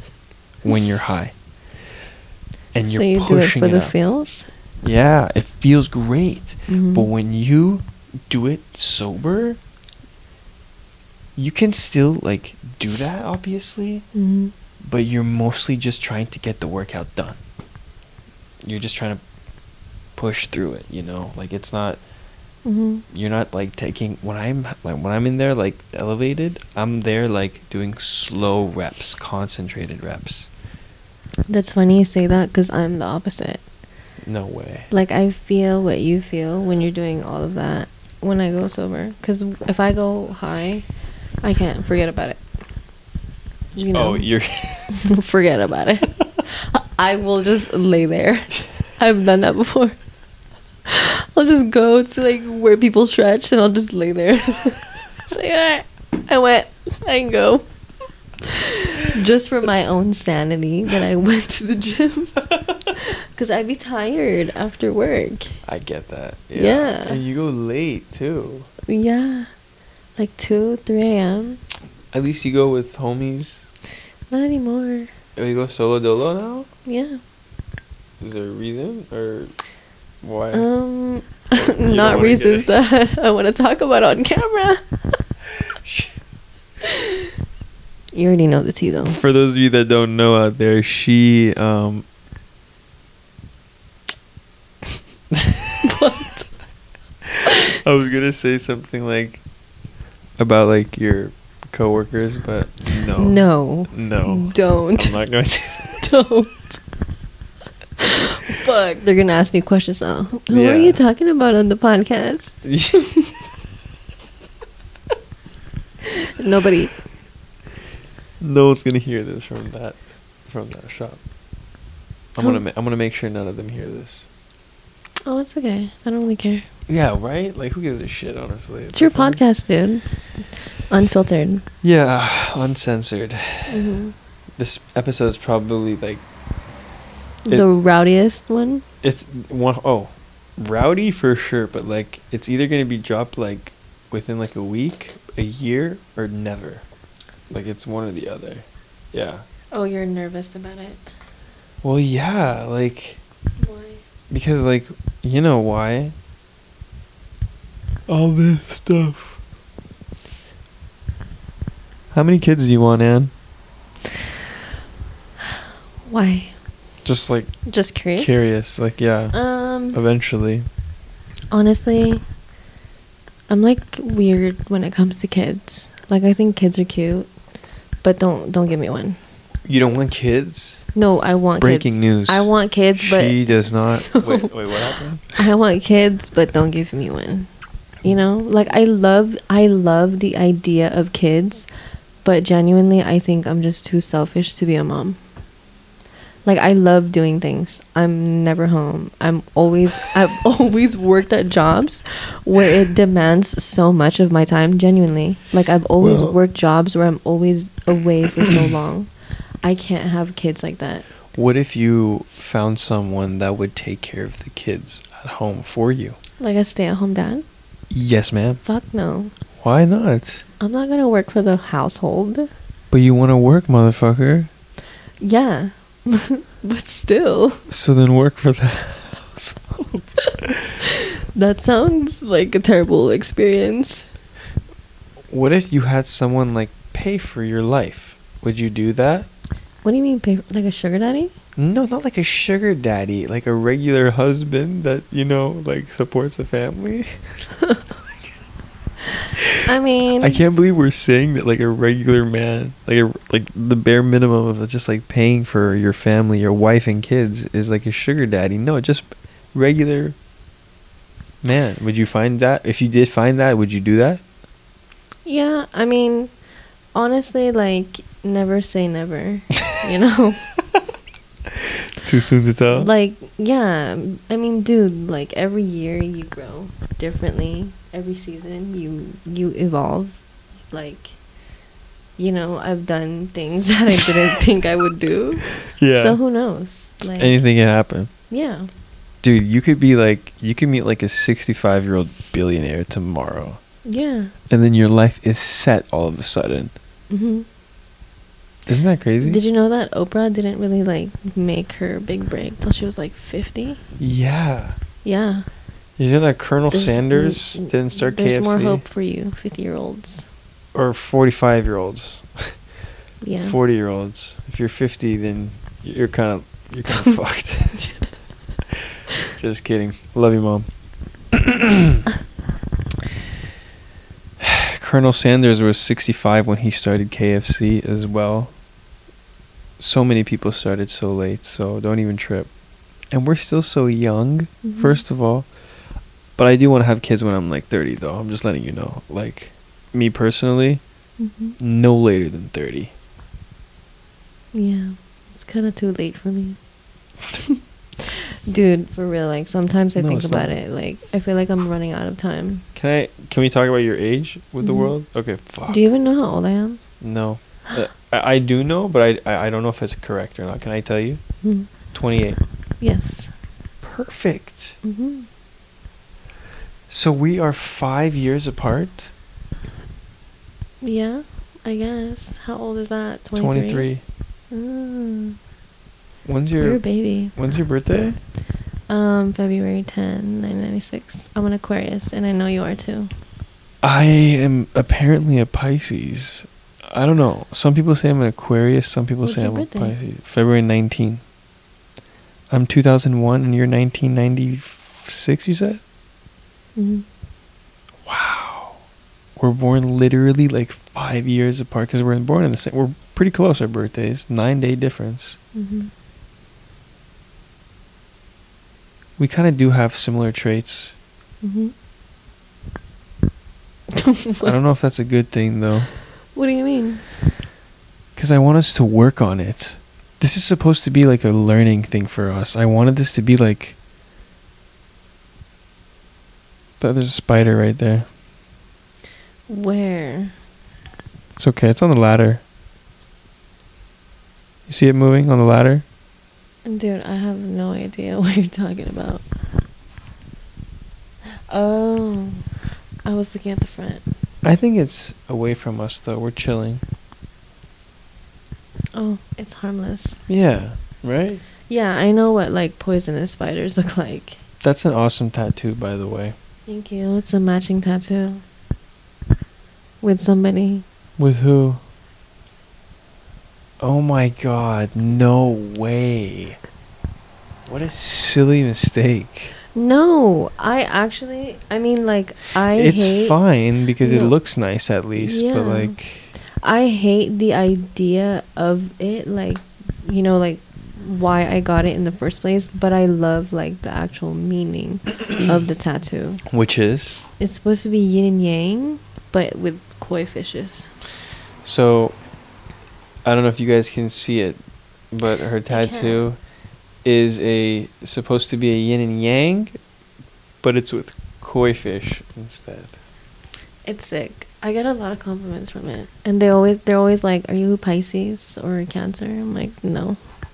And
So
you're
you do it
pushing
for the
up.
feels?
Yeah, it feels great.
Mhm.
But when you do it sober, you can still like do that obviously,
Mhm.
but you're mostly just trying to get the workout done. You're just trying to push through it, you know? Like it's not
Mhm.
you're not like taking when I'm in there like elevated, I'm there like doing slow reps, concentrated reps.
That's funny you say that because I'm the opposite.
No way.
Like I feel what you feel when you're doing all of that when I go sober. Because if I go high, I can't forget about it. You know?
Oh, you're
Forget about it. I will just lay there. I've done that before. I'll just go to like where people stretch and I'll just lay there. It's like, alright, I went. I can go. Just for my own sanity that I went to the gym. Because I'd be tired after work.
I get that.
Yeah.
And you go late too.
Yeah. Like 2, 3 a.m.
At least you go with homies.
Not anymore.
Oh, you go solo dolo now?
Yeah.
Is there a reason or why?
Not
wanna
reasons
get
that I want to talk about on camera. You already know the tea though.
For those of you that don't know out there, she
What?
I was gonna say something like about like your coworkers, but no.
No. Don't.
I'm not going to.
Don't. Fuck. They're gonna ask me questions now. Who
Yeah.
are you talking about on the podcast? Nobody.
No one's gonna hear this from that shop. I'm
Oh.
gonna make sure none of them hear this.
Oh, it's okay. I don't really care.
Yeah, right? Like who gives a shit, honestly?
It's your
fun.
podcast, dude. Unfiltered.
Yeah, uncensored.
Mm-hmm.
This episode's probably like
The rowdiest one.
it's rowdy for sure, but like it's either gonna be dropped like within like a week, a year, or never. Like it's one or the other. Yeah.
Oh, you're nervous about it.
Well, yeah, like
Why?
because like you know why? All this stuff. How many kids do you want, Anne?
Why?
Just like
Just curious.
curious, like yeah. Eventually.
Honestly, I'm like weird when it comes to kids. Like I think kids are cute, but don't give me one.
You don't want kids?
No, I want
Breaking
kids.
news.
I want kids, but
She does not. Wait, what happened?
I want kids, but don't give me one. You know, like I love the idea of kids, but genuinely, I think I'm just too selfish to be a mom. Like I love doing things. I'm never home. I've always worked at jobs where it demands so much of my time, genuinely. Like I've always
Well-
worked jobs where I'm always away for so long. I can't have kids like that.
What if you found someone that would take care of the kids at home for you?
Like a stay-at-home dad?
Yes, ma'am.
Fuck no.
Why not?
I'm not gonna work for the household.
But you want to work, motherfucker.
Yeah. But still.
So then work for the household.
That sounds like a terrible experience.
What if you had someone like pay for your life? Would you do that?
What do you mean, like a sugar daddy?
No, not like a sugar daddy, like a regular husband that, you know, like supports a family.
I mean,
I can't believe we're saying that like a regular man, like the bare minimum of just like paying for your family, your wife and kids is like a sugar daddy. No, just regular man. Would you find that? If you did find that, would you do that?
yeah, I mean, honestly, like, never say never. You know?
Too soon to tell.
Like, yeah. I mean, dude, like, every year you grow differently. Every season you evolve. Like, you know, I've done things that I didn't think I would do.
Yeah.
So who knows? Like,
Anything can happen.
yeah.
Dude, you could meet like a 65-year-old billionaire tomorrow.
Yeah.
And then your life is set all of a sudden.
Mm-hmm.
Isn't that crazy?
Did you know that Oprah didn't really like make her big break till she was like 50?
Yeah.
Yeah.
You know that Colonel
There's-
Sanders didn't start
There's
KFC?
more hope for you, 50-year-olds.
Or 45-year-olds.
Yeah.
40-year-olds. If you're 50, then you're kind of fucked. Just kidding. Love you, Mom. Colonel Sanders was 65 when he started KFC as well. So many people started so late, so don't even trip. And we're still so young,
Mhm.
first of all. But I do want to have kids when I'm like 30, though. I'm just letting you know. Like, me personally,
Mhm.
no later than 30.
Yeah. It's kind of too late for me. Dude, for real, like, sometimes I
No,
think
it's
about
not.
it. Like, I feel like I'm running out of time.
Can we talk about your age with the
Mhm.
world? Okay, fuck.
Do you even know how old I am?
No. I do know, but I don't know if it's correct or not. Can I tell you?
Mhm.
28.
Yes.
Perfect.
Mm-hmm.
So we are 5 years apart?
Yeah, I guess. How old is that? 23?
23.
Mm.
When's
You're a
your
baby.
When's your birthday?
February 10, 1996. I'm an Aquarius, and I know you are too.
I am apparently a Pisces. I don't know. Some people say I'm an Aquarius, some people
What's
say
your
I'm
birthday?
a Pisces. February 19. I'm 2001 and you're 1996, you said?
Mm-hmm.
Wow. We're born literally like 5 years apart because we're born in the same. We're pretty close, our birthdays. 9-day difference.
Mm-hmm.
We kind of do have similar traits.
Mm-hmm.
I don't know if that's a good thing, though.
What do you mean?
Because I want us to work on it. This is supposed to be like a learning thing for us. I wanted this to be like... But there's a spider right there.
Where?
It's okay. It's on the ladder. You see it moving on the ladder?
Dude, I have no idea what you're talking about. Oh, I was looking at the front.
I think it's away from us, though. We're chilling.
Oh, it's harmless.
Yeah. Right?
Yeah, I know what like poisonous spiders look like.
That's an awesome tattoo, by the way.
Thank you. It's a matching tattoo. With somebody.
With who? Oh my god, no way. What a silly mistake.
No, I mean, like,
It's
hate...
fine because it
No.
looks nice at least, but
Yeah.
like...
I hate the idea of it, like, you know, like, why I got it in the first place, but I love, like, the actual meaning of the tattoo.
Which is?
It's supposed to be yin and yang, but with koi fishes.
So, I don't know if you guys can see it, but her tattoo is supposed to be a yin and yang, but it's with koi fish instead.
It's sick. I get a lot of compliments from it, and they're always like, "Are you Pisces or Cancer?" I'm like, "No,"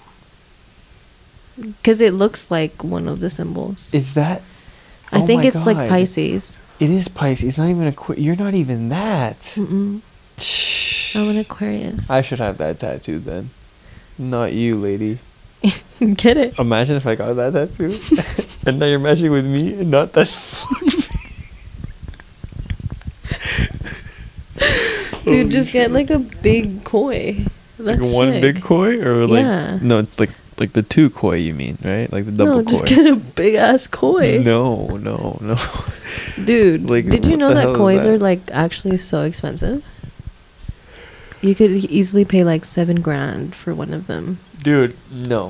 because it looks like one of the symbols.
Is that?
I
Oh
think
my
it's like
God.
Pisces.
It is Pisces. It's not even you're not even that.
Mm-mm. I'm an Aquarius.
I should have that tattoo then. Not you, lady.
Get it?
Imagine if I got that tattoo. And now you're matching with me and not that.
Dude,
Holy
just get
shit.
like a big koi.
Like
That's
one
sick.
big koi or like
Yeah.
no like the two koi you mean, right? Like the double
No,
koi.
just get a big ass koi.
No.
Dude,
Like,
did you
what
know
the
that
hell is
kois
that?
are like actually so expensive? You could easily pay like $7,000 for one of them.
Dude, no.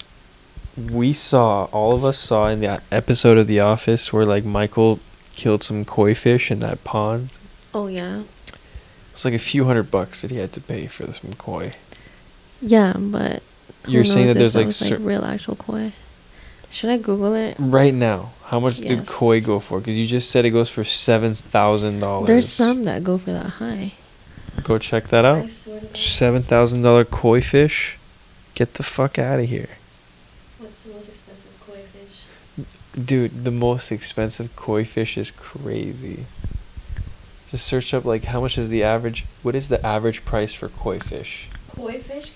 All of us saw in that episode of The Office where like Michael killed some koi fish in that pond.
Oh yeah.
It's like a few $100 that he had to pay for some koi.
Yeah, but
You're
who
saying
knows
that
if
there's
that
like,
was, like real actual koi. Should I Google it?
right now, how much did
Yes.
koi go for? Because you just said it goes for $7,000.
There's some that go for that high.
Go check that out. $7,000 koi fish. Get the fuck out of here.
What's the most expensive koi fish?
Dude, the most expensive koi fish is crazy. Just search up like how much is the average, what is the average price for koi fish?
Koi fish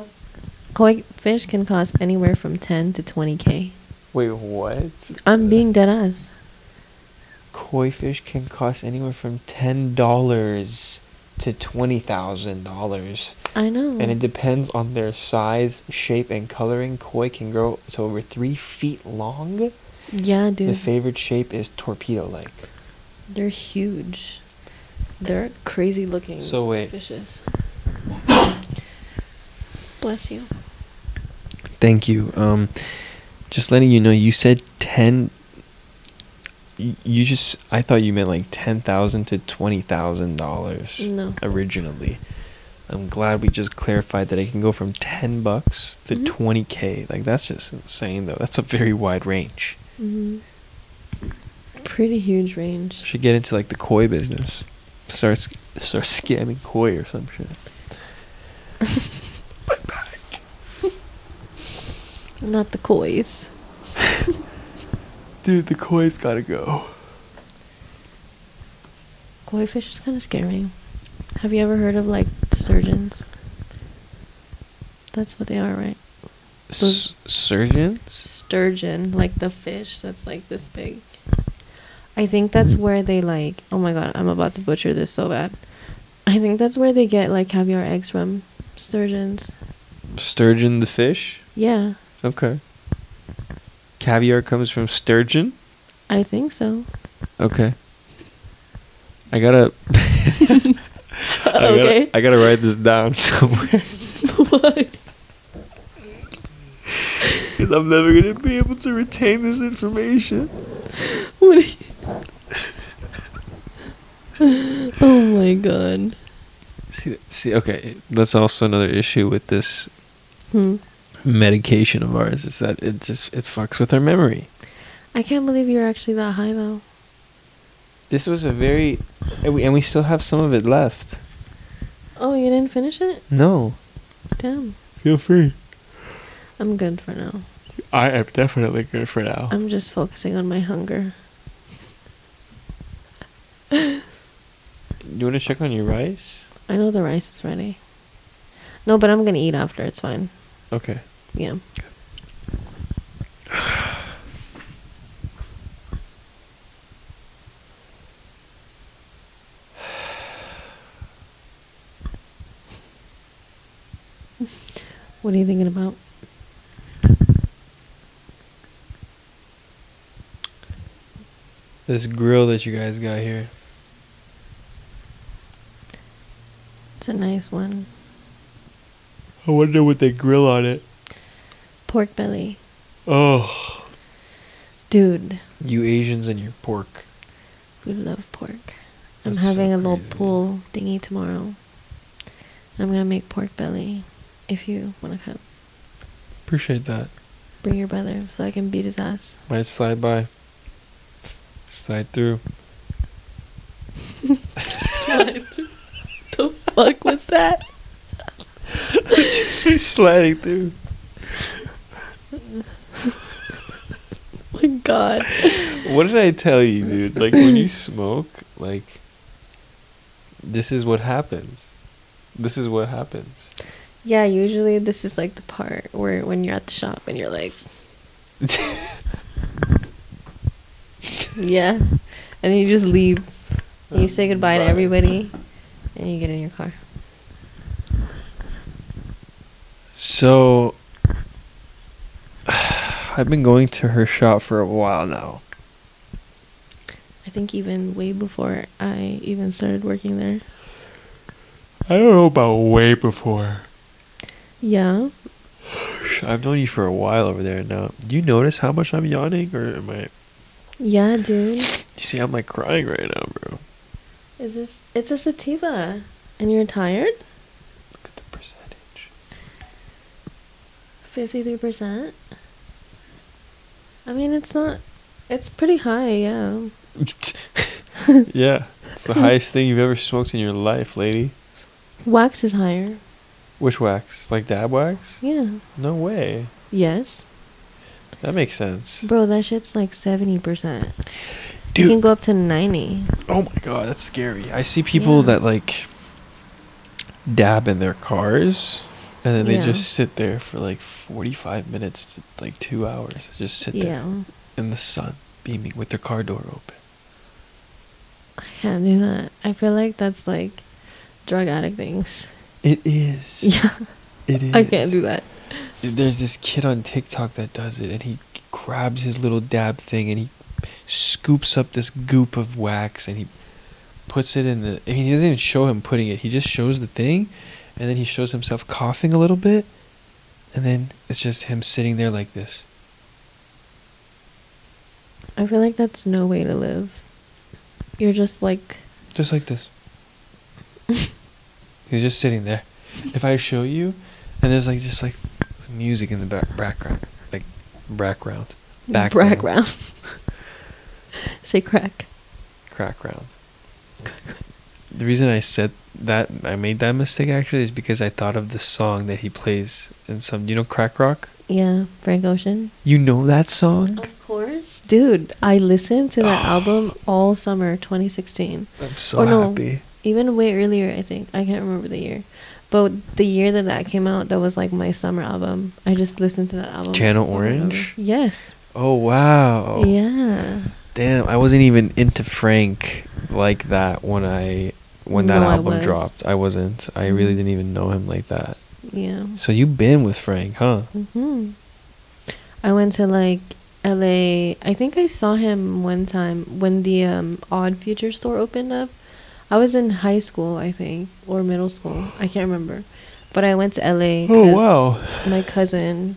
can cost anywhere from 10 to 20K.
Wait, what?
I'm being dead ass.
Koi fish can cost anywhere from $10 to $20,000.
I know.
And it depends on their size, shape, and coloring. Koi can grow to over 3 feet long.
Yeah, dude.
The favorite shape is torpedo-like.
They're huge. They're crazy looking
So wait.
fishes. Bless you.
Thank you. Just letting you know, you said 10. I thought you meant like $10,000 to $20,000.
No.
Originally. I'm glad we just clarified that it can go from $10 to
Mhm.
$20K. Like, that's just insane, though. That's a very wide range.
Hmm. Pretty huge range.
Should get into like the koi business. Start scamming koi or some shit. My back.
Not the kois.
Dude, the koi's gotta go.
Koi fish is kind of scary. Have you ever heard of like sturgeons? That's what they are, right?
Surgeons?
Sturgeon, like the fish that's like this big. I think that's where they like. Oh my god, I'm about to butcher this so bad. I think that's where they get like caviar eggs from. Sturgeons.
Sturgeon the fish?
Yeah,
Okay. Caviar comes from sturgeon?
I think so.
Okay. I gotta.
Okay.
I gotta write this down somewhere.
Why?
Because I'm never gonna be able to retain this information.
What are you? Oh my god.
See, okay. That's also another issue with this medication of ours, is that it fucks with our memory.
I can't believe you're actually that high though.
This was a very, and we still have some of it left.
Oh, you didn't finish it?
No.
Damn.
Feel free.
I'm good for now.
I am definitely good for now.
I'm just focusing on my hunger.
You want to check on your rice?
I know the rice is ready. No, but I'm gonna eat after. It's fine.
Okay.
Yeah. What are you thinking about?
This grill that you guys got here.
It's a nice one.
I wonder what they grill on it.
Pork belly.
Oh.
Dude,
You Asians and your pork.
we love pork. I'm
That's
having
so
a little
crazy.
pool thingy tomorrow. I'm gonna make pork belly. If you wanna come,
Appreciate that.
bring your brother so I can beat his ass.
Might slide by. Slide through.
The fuck was that?
Just be sliding through.
My god.
What did I tell you, dude? Like, when you smoke, like, this is what happens. This is what happens.
Yeah, usually this is like the part where when you're at the shop and you're like, yeah, and then you just leave. And you say goodbye to
Bye.
everybody, and you get in your car.
So, I've been going to her shop for a while now.
I think even way before I even started working there.
I don't know about way before.
Yeah.
I've known you for a while over there now. Do you notice how much I'm yawning, or am I?
Yeah, dude.
You see, I'm like crying right now, bro.
It's a sativa. And you're tired?
Look at the percentage.
53%? I mean, it's not... It's pretty high, yeah.
Yeah, it's the highest thing you've ever smoked in your life, lady.
Wax is higher.
Which wax? Like dab wax?
Yeah.
No way.
Yes.
That makes sense.
Bro, that shit's like 70%.
Dude.
You can go up to 90.
Oh my god, that's scary. I see people
Yeah.
that like dab in their cars and then they
Yeah.
just sit there for like 45 minutes to like 2 hours. Just sit there
Yeah.
in the sun, beaming with their car door open.
I can't do that. I feel like that's like drug addict things.
It is.
Yeah.
It is.
I can't do that.
There's this kid on TikTok that does it, and he grabs his little dab thing and he scoops up this goop of wax and he puts it in the. I mean, he doesn't even show him putting it. He just shows the thing, and then he shows himself coughing a little bit, and then it's just him sitting there like this.
I feel like that's no way to live. You're just like...
Just like this. He's just sitting there. If I show you, and there's like just like some music in the background, like background.
Background. Say crack.
Crackground. The reason I said that, I made that mistake actually, is because I thought of the song that he plays in some, you know, Crack Rock?
Yeah, Frank Ocean.
You know that song?
Of course. Dude, I listened to that album all summer 2016.
I'm so
Or no,
happy.
even way earlier, I think. I can't remember the year. But the year that came out, that was like my summer album. I just listened to that album.
Channel
over and over.
Orange?
Yes.
Oh, wow.
Yeah.
Damn, I wasn't even into Frank like that when that
No, I
album
was.
dropped. I wasn't. I really didn't even know him like that.
Yeah.
So you've been with Frank, huh?
I went to like LA. I think I saw him one time when the Odd Future store opened up. I was in high school, I think, or middle school. I can't remember. But I went to LA
Oh, wow.
my cousin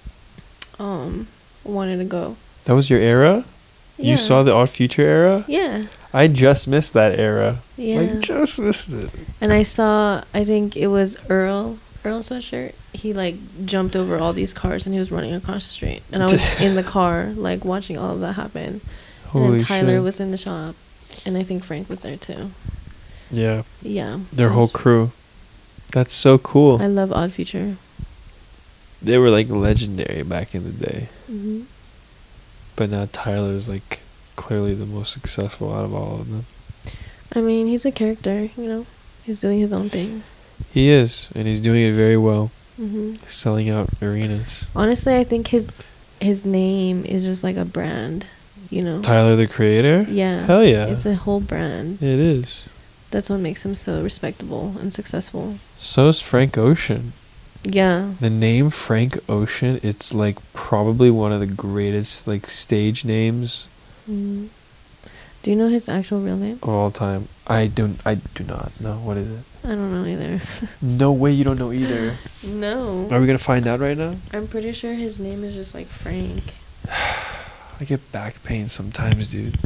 wanted to go.
That was your era?
Yeah.
You saw the Odd Future era?
Yeah.
I just missed that era.
Yeah.
Like, just missed it.
And I saw, I think it was Earl Sweatshirt. He like jumped over all these cars and he was running across the street. And I was in the car like watching all of that happen. And
Holy
then Tyler
shit.
was in the shop. And I think Frank was there too.
Yeah.
Yeah.
Their
it
whole
was-
crew. That's so cool.
I love Odd Future.
They were like legendary back in the day.
Hmm.
But now Tyler's like clearly the most successful out of all of them.
I mean, he's a character, you know. He's doing his own thing.
He is, and he's doing it very well.
Hmm.
Selling out arenas.
Honestly, I think his name is just like a brand, you know.
Tyler the Creator?
Yeah.
Hell yeah.
It's a whole brand.
It is.
That's what makes him so respectable and successful.
So is Frank Ocean.
Yeah.
The name Frank Ocean, it's like probably one of the greatest like stage names
Mm. Do you know his actual real name?
of all time. I do not know. What is it?
I don't know either.
No way you don't know either.
No.
Are we gonna find out right now?
I'm pretty sure his name is just like Frank.
I get back pain sometimes, dude.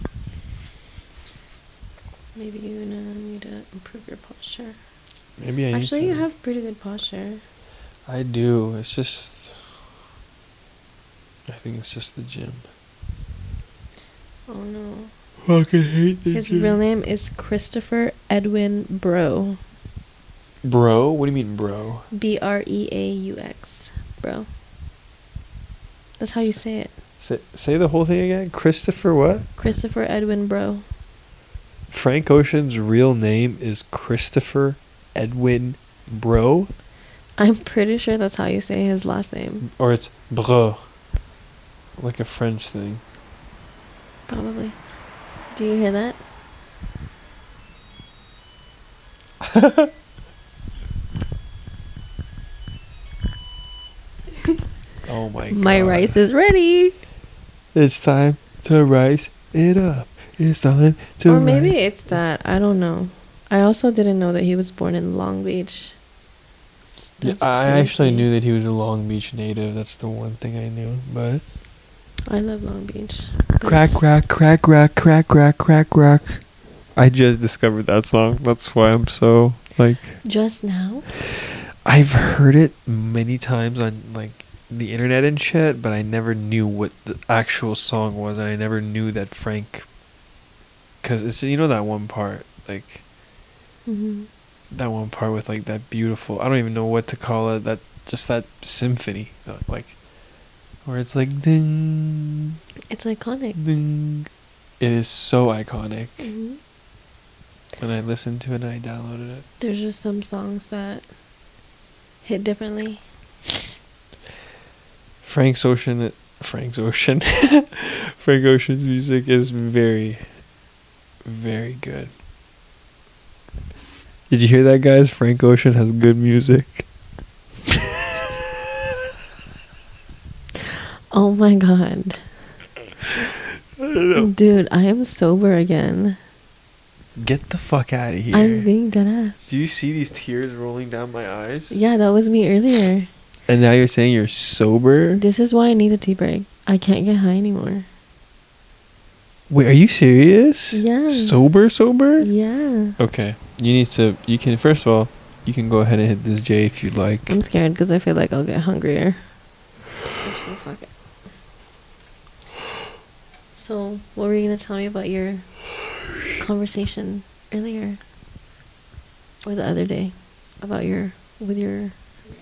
Maybe you need to improve your posture.
Maybe I
Actually,
need
you
to.
have pretty good posture.
I do. It's just. I think it's just the gym.
Oh no.
Fucking hate the
His
gym.
real name is Christopher Edwin Bro.
Bro? What do you mean, bro?
Breaux. Bro. That's how you say it.
Say the whole thing again. Christopher what?
Christopher Edwin Bro.
Frank Ocean's real name is Christopher Edwin Bro,
I'm pretty sure that's how you say his last name.
or it's Bro, like a French thing.
Probably. Do you hear that?
Oh my god.
My rice is ready.
It's time to rice it up. It's time to
Or maybe
rice-
it's that. I don't know. I also didn't know that he was born in Long Beach.
Yeah,
That's
I actually
crazy.
knew that he was a Long Beach native. That's the one thing I knew. But
I love Long Beach.
crack, crack, crack, crack, crack, crack, crack, crack. I just discovered that song. That's why I'm so Like,
Just now?
I've heard it many times on like the internet and shit, but I never knew what the actual song was, and I never knew that Frank, because it's, you know, that one part, like
Mm-hmm.
that one part with like that beautiful, I don't even know what to call it, that just that symphony, like where it's like ding
It's iconic.
ding. It is so iconic.
Mm-hmm.
And I listened to it and I downloaded it.
There's just some songs that hit differently.
Frank Ocean's music is very, very good. Did you hear that, guys? Frank Ocean has good music.
Oh my god. Dude, I am sober again.
Get the fuck out of here.
I'm being dead ass.
Do you see these tears rolling down my eyes?
Yeah, that was me earlier.
And now you're saying you're sober?
This is why I need a tea break. I can't get high anymore.
Wait, are you serious?
Yeah.
Sober?
Yeah.
Okay. You can, first of all, you can go ahead and hit this J if you'd like.
I'm scared because I feel like I'll get hungrier. Actually, fuck it. So, what were you going to tell me about your conversation earlier? Or the other day? About with your...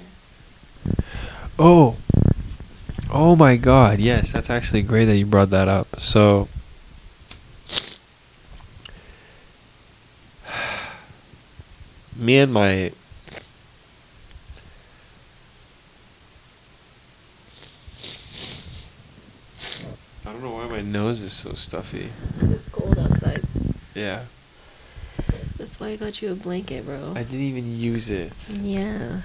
Oh my god, yes, that's actually great that you brought that up. So, me and my... I don't know why my nose is so stuffy.
It's cold outside.
Yeah.
That's why I got you a blanket, bro.
I didn't even use it.
Yeah.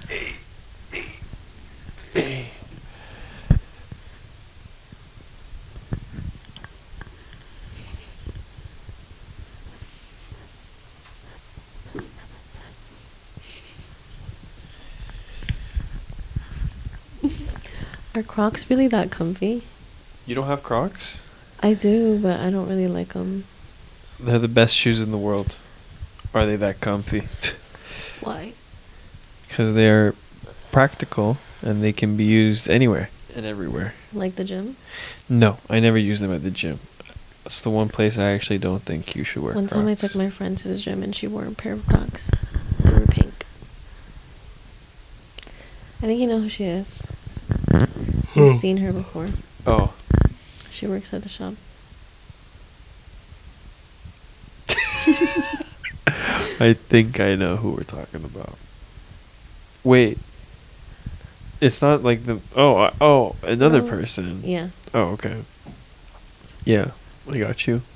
Are Crocs really that comfy?
You don't have Crocs?
I do, but I don't really like them.
They're the best shoes in the world. Are they that comfy?
Why?
Because they're practical and they can be used anywhere and everywhere.
Like the gym?
No, I never use them at the gym. That's the one place I actually don't think you should wear
One
Crocs.
time I took my friend to the gym and she wore a pair of Crocs. They were pink. I think you know who she is. You've seen her before.
Oh.
She works at the shop.
I think I know who we're talking about. Wait. It's not like the... another
No.
person.
Yeah.
Oh, okay. Yeah, I got you.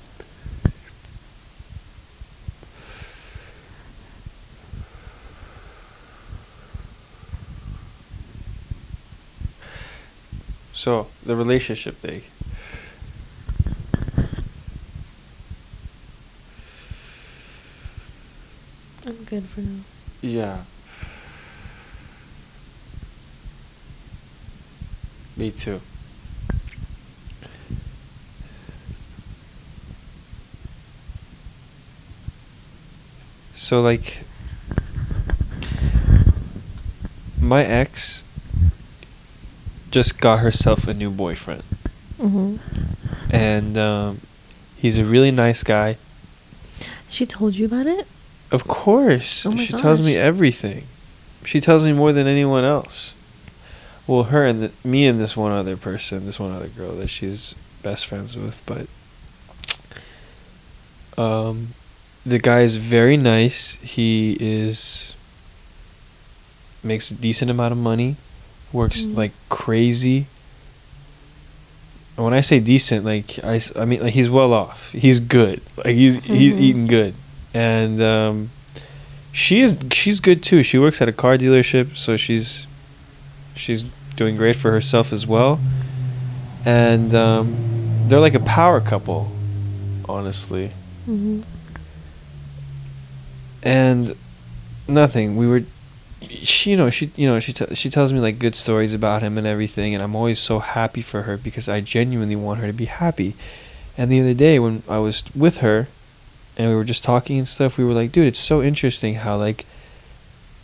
So, the relationship thing.
I'm good for now.
Yeah. Me too. So, like, my ex just got herself a new boyfriend.
Mm-hmm.
And he's a really nice guy.
She told you about it?
Of course.
Oh my
She tells me
gosh.
everything. She tells me more than anyone else. Well, her and me and this one other girl that she's best friends with, but the guy is very nice. He makes a decent amount of money, works like crazy. And when I say decent, like I mean like he's well off. He's good. Like he's eating good. And she's good too. She works at a car dealership, so she's doing great for herself as well. And they're like a power couple, honestly.
Mm-hmm.
And nothing. She tells me like good stories about him and everything, and I'm always so happy for her because I genuinely want her to be happy. And the other day when I was with her and we were just talking and stuff, we were like, dude, it's so interesting how like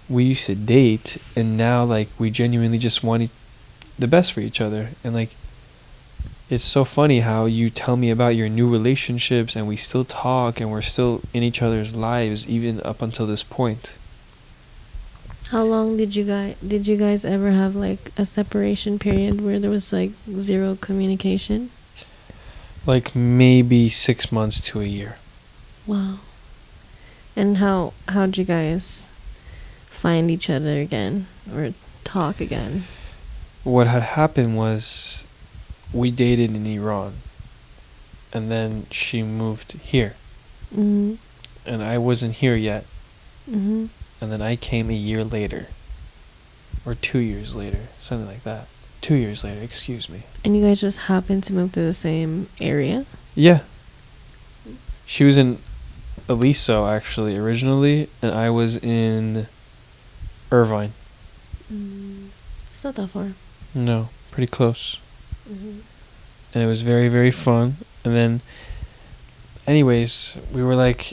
we used to date, and now like we genuinely just want the best for each other. And like, it's so funny how you tell me about your new relationships, and we still talk, and we're still in each other's lives even up until this point.
How long did you guys ever have like a separation period where there was like zero communication?
Like maybe 6 months to a year.
Wow. And how'd you guys find each other again or talk again?
What had happened was we dated in Iran, and then she moved here,
Mhm.
and I wasn't here yet,
Mhm.
and then I came a year later, or 2 years later, something like that. 2 years later, excuse me.
And you guys just happened to move to the same area?
Yeah. She was in Aliso, actually, originally, and I was in Irvine.
It's not that far.
No, pretty close.
Mhm.
And it was very, very fun. And then, anyways, we were like...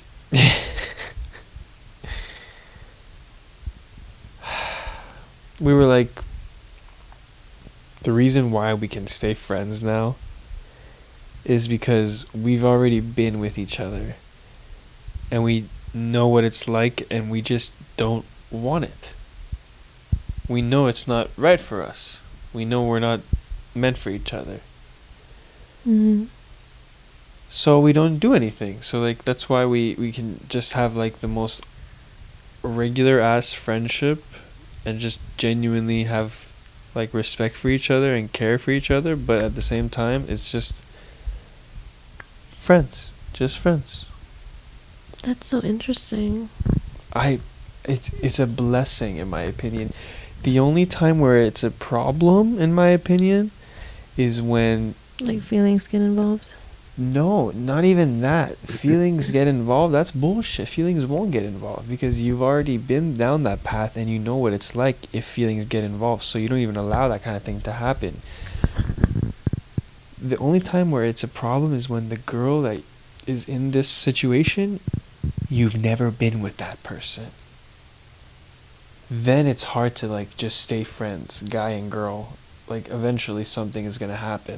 we were like... The reason why we can stay friends now is because we've already been with each other. And we know what it's like, and we just don't want it. We know it's not right for us. We know we're not meant for each other.
Mhm.
So we don't do anything. So like that's why we can just have like the most regular ass friendship and just genuinely have like respect for each other and care for each other, but at the same time it's just friends. Just friends.
That's so interesting.
It's a blessing in my opinion. The only time where it's a problem in my opinion is when
Like feelings get involved?
no, not even that. Feelings get involved. That's bullshit. Feelings won't get involved because you've already been down that path and you know what it's like if feelings get involved. So you don't even allow that kind of thing to happen. The only time where it's a problem is when the girl that is in this situation, you've never been with that person. Then it's hard to like just stay friends, guy and girl. Like eventually something is gonna happen.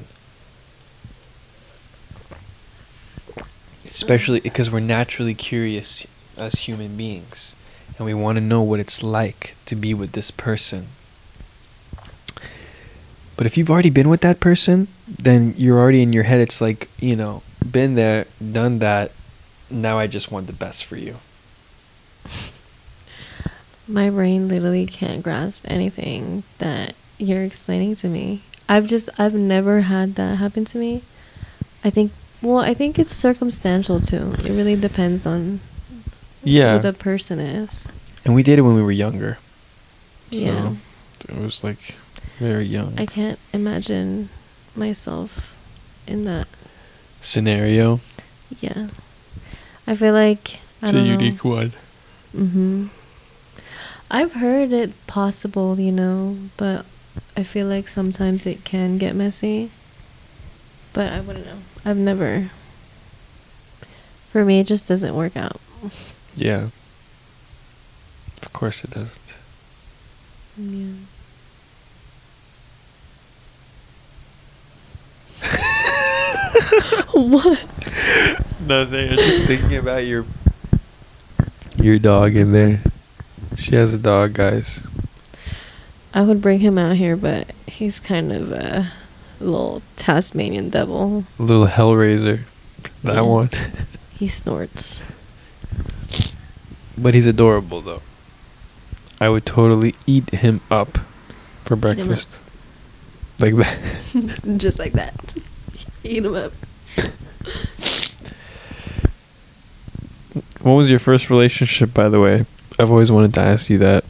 Especially because we're naturally curious as human beings, and we want to know what it's like to be with this person. But if you've already been with that person, then you're already in your head, it's like, you know, been there, done that, now I just want the best for you.
My brain literally can't grasp anything that you're explaining to me. I've never had that happen to me. I think it's circumstantial too. It really depends on who the person is.
And we dated when we were younger.
Yeah.
So it was like very young.
I can't imagine myself in that
scenario.
Yeah. I feel like
It's a unique one.
Mhm. I've heard it possible, you know, but I feel like sometimes it can get messy. But I wouldn't know. I've never. For me, it just doesn't work out.
Yeah. Of course it doesn't.
Yeah. What?
Nothing. I'm just thinking about your dog in there. She has a dog, guys.
I would bring him out here, but he's kind of a little Tasmanian devil.
A little Hellraiser. That one.
He snorts.
But he's adorable, though. I would totally eat him up for breakfast. Like that.
Just like that. Eat him up.
What was your first relationship, by the way? I've always wanted to ask you that.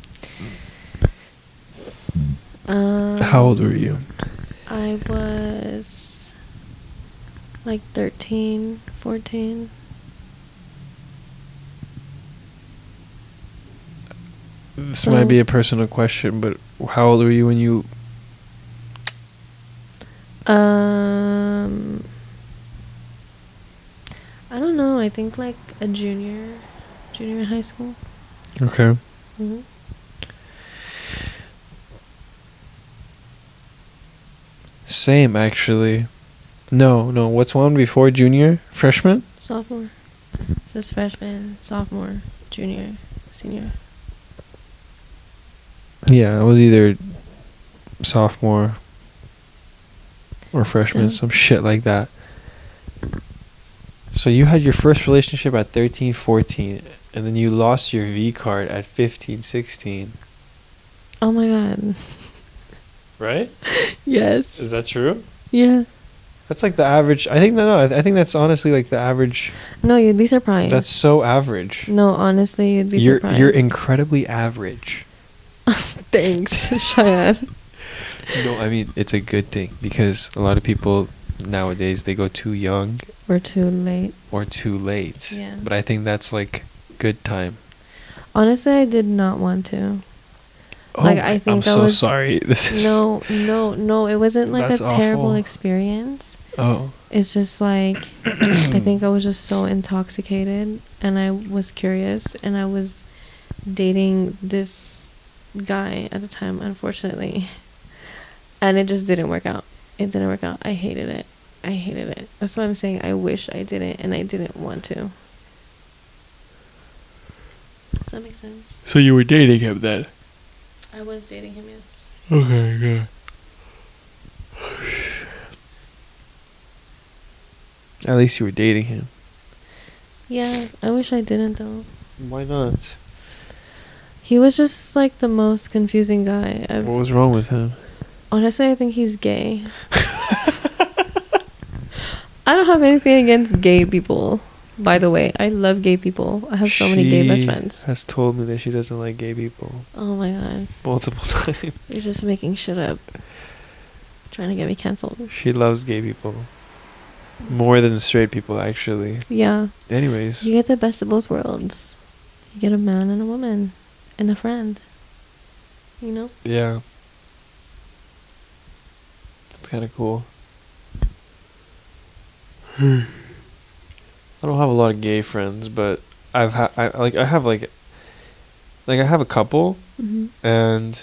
How old were you?
I was like 13, 14.
This might be a personal question, but how old were you when you...
I don't know. I think like a junior in high school.
Okay.
Mm-hmm.
same actually. No, what's one before junior? Freshman?
Sophomore. Just freshman, sophomore, junior, senior.
Yeah, it was either sophomore or freshman,
Damn.
some shit like that. So you had your first relationship at 13, 14, and then you lost your V card at 15, 16.
Oh my god.
Right?
Yes.
Is that true?
Yeah.
That's like the average. I think I think that's honestly like the average.
No, you'd be surprised.
That's so average.
No, honestly, you'd be
You're
surprised.
you're incredibly average.
Thanks, Cheyenne.
No, I mean it's a good thing because a lot of people nowadays they go too young
We're too late.
or too late.
Yeah.
But I think that's like good time.
Honestly, I did not want to.
Oh,
Like, I think
I'm
I
so
was-
sorry. This is
No. It wasn't like
That's
a terrible
awful.
experience.
Oh.
It's just like I think I was just so intoxicated, and I was curious, and I was dating this guy at the time, unfortunately, and it just didn't work out. It didn't work out. I hated it. That's why I'm saying I wish I didn't, and I didn't want to. Does that make sense?
So you were dating him then?
I was dating him, yes.
Okay, good. At least you were dating him.
Yeah, I wish I didn't though.
Why not?
He was just like the most confusing guy.
What was wrong with him?
Honestly, I think he's gay. I don't have anything against gay people. By the way, I love gay people. I have so many gay best friends.
Has told me that she doesn't like gay people
Oh my god.
multiple times.
He's just making shit up. Trying to get me canceled.
She loves gay people more than straight people, actually.
Yeah.
Anyways,
You get the best of both worlds. You get a man and a woman. And a friend. You know?
yeah, that's kind of cool. I don't have a lot of gay friends, but I have a couple,
Mm-hmm.
and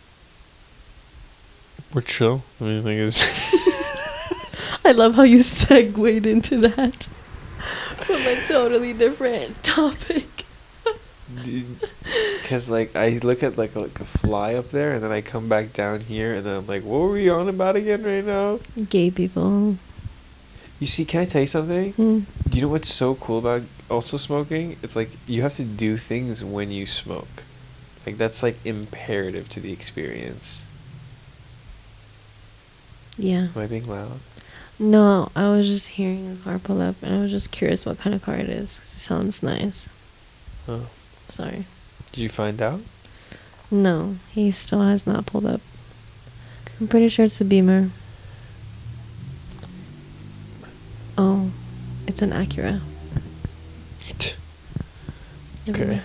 we're chill. I mean, like it's
I love how you segued into that. From a totally different topic.
because like I look at like a fly up there, and then I come back down here, and then I'm like, what were we on about again right now?
Gay people.
You see, can I tell you something?
Mm.
Do you know what's so cool about also smoking? It's like you have to do things when you smoke. Like that's like imperative to the experience.
Yeah.
Am I being loud?
No, I was just hearing a car pull up, and I was just curious what kind of car it is, 'cause it sounds nice.
Oh.
Sorry.
Did you find out?
No, he still has not pulled up. I'm pretty sure it's a Beamer. Oh, it's an Acura. Never
Okay.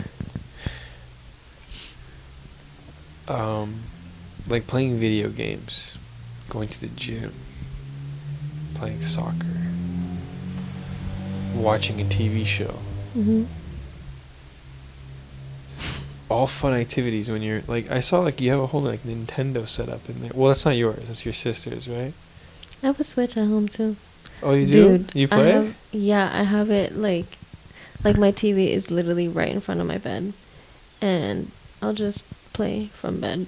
mind.
Like playing video games, going to the gym, playing soccer, watching a TV show.
Mhm.
All fun activities when you're like I saw like you have a whole like Nintendo set up in there. Well, that's not yours. That's your sister's, right?
I have a Switch at home too.
Oh, you do?
Dude,
You play?
I have it like my TV is literally right in front of my bed, and I'll just play from bed.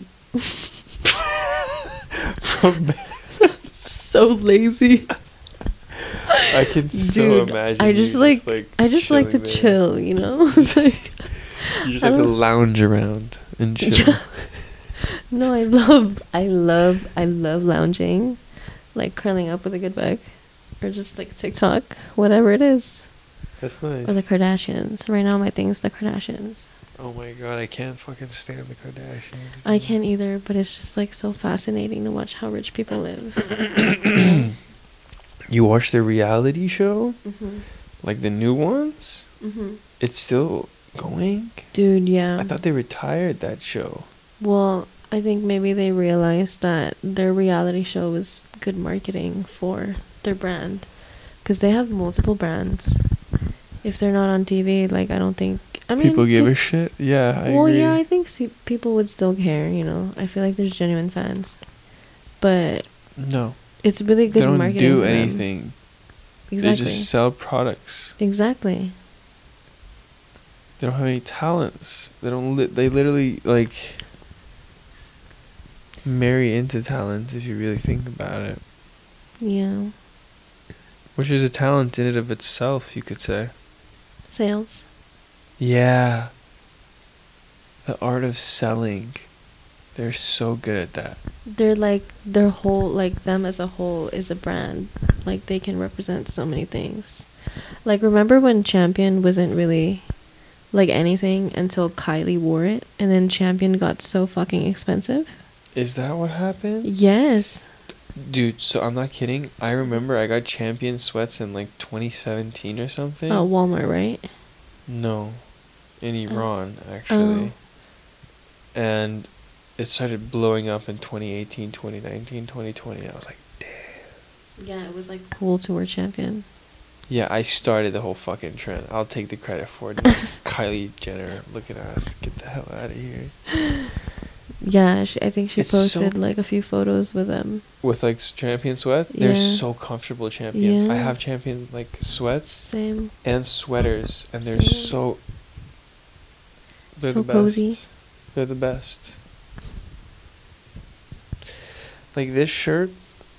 From bed.
So lazy.
I can so
Dude,
imagine.
I just
you
like I just like to
chilling there.
chill, you know? It's like
You just
I
like to
don't-
lounge around and chill.
Yeah. No, I love lounging, like curling up with a good book, or just like TikTok, whatever it is,
That's nice.
or the Kardashians. Right now, my thing's the Kardashians.
Oh my god, I can't fucking stand the Kardashians.
I can't either, but it's just like so fascinating to watch how rich people live.
You watch the reality show?
Mhm.
Like the new ones?
Mhm.
It's still going?
Dude, yeah.
I thought they retired that show.
Well, I think maybe they realized that their reality show was good marketing for their brand, because they have multiple brands. If they're not on TV, like I don't think. I mean,
People give a shit? Yeah, I
well,
agree.
yeah, I think people would still care. You know, I feel like there's genuine fans, but
No.
It's really good
They don't
marketing
do
for them.
anything.
Exactly.
They just sell products.
Exactly.
They don't have any talents. They don't. They literally like marry into talent if you really think about it.
Yeah.
Which is a talent in and of itself, you could say.
Sales.
Yeah. The art of selling. They're so good at that.
They're like their whole, like them as a whole is a brand. Like they can represent so many things. Like remember when Champion wasn't really like anything until Kylie wore it, and then Champion got so fucking expensive?
Is that what happened?
Yes.
Dude, so I'm not kidding. I remember I got Champion sweats in like 2017 or something.
Oh, Walmart, right?
No. In
Oh.
Iran, actually.
Oh.
And it started blowing up in 2018, 2019, 2020. I was like, damn.
Yeah, it was like cool to wear Champion.
Yeah, I started the whole fucking trend. I'll take the credit for it. Not Kylie Jenner, look at us. Get the hell out of here.
Yeah, I think she
It's so-
posted like a few photos with them.
With like Champion sweats, they're
Yeah.
so comfortable. Champions. I
Yeah.
have Champion like sweats
Same.
and sweaters, and they're
Same.
so. They're
So
the best.
cozy.
They're the best. Like this shirt,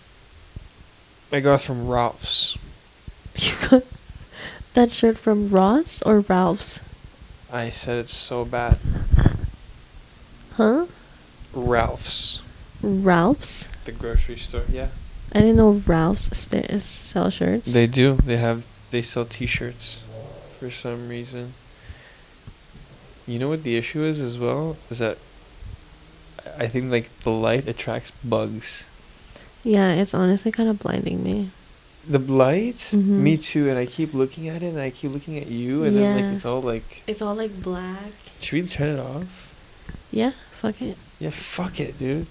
I got from Ralph's.
You got that shirt from Ross or Ralph's?
I said it's so bad.
Huh?
Ralph's,
Ralph's?
the grocery store. Yeah.
I didn't know Ralph's sell shirts.
They do. They sell T-shirts, for some reason. You know what the issue is as well? Is that I think like the light attracts bugs.
Yeah, it's honestly kind of blinding me.
The light?
Mhm.
Me too. And I keep looking at it, and I keep looking at you, and then
Yeah.
like it's all like.
It's all like black.
Should we turn it off?
Yeah, fuck it.
Yeah, fuck it, dude.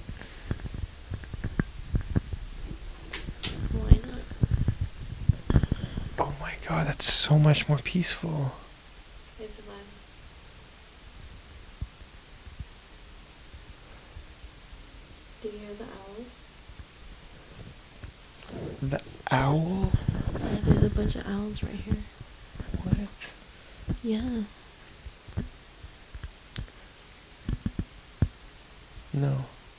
Why not?
Oh my god, that's so much more peaceful.
It's a vibe. Do you hear the owl?
The owl?
Yeah, there's a bunch of owls right here.
What?
Yeah.
No.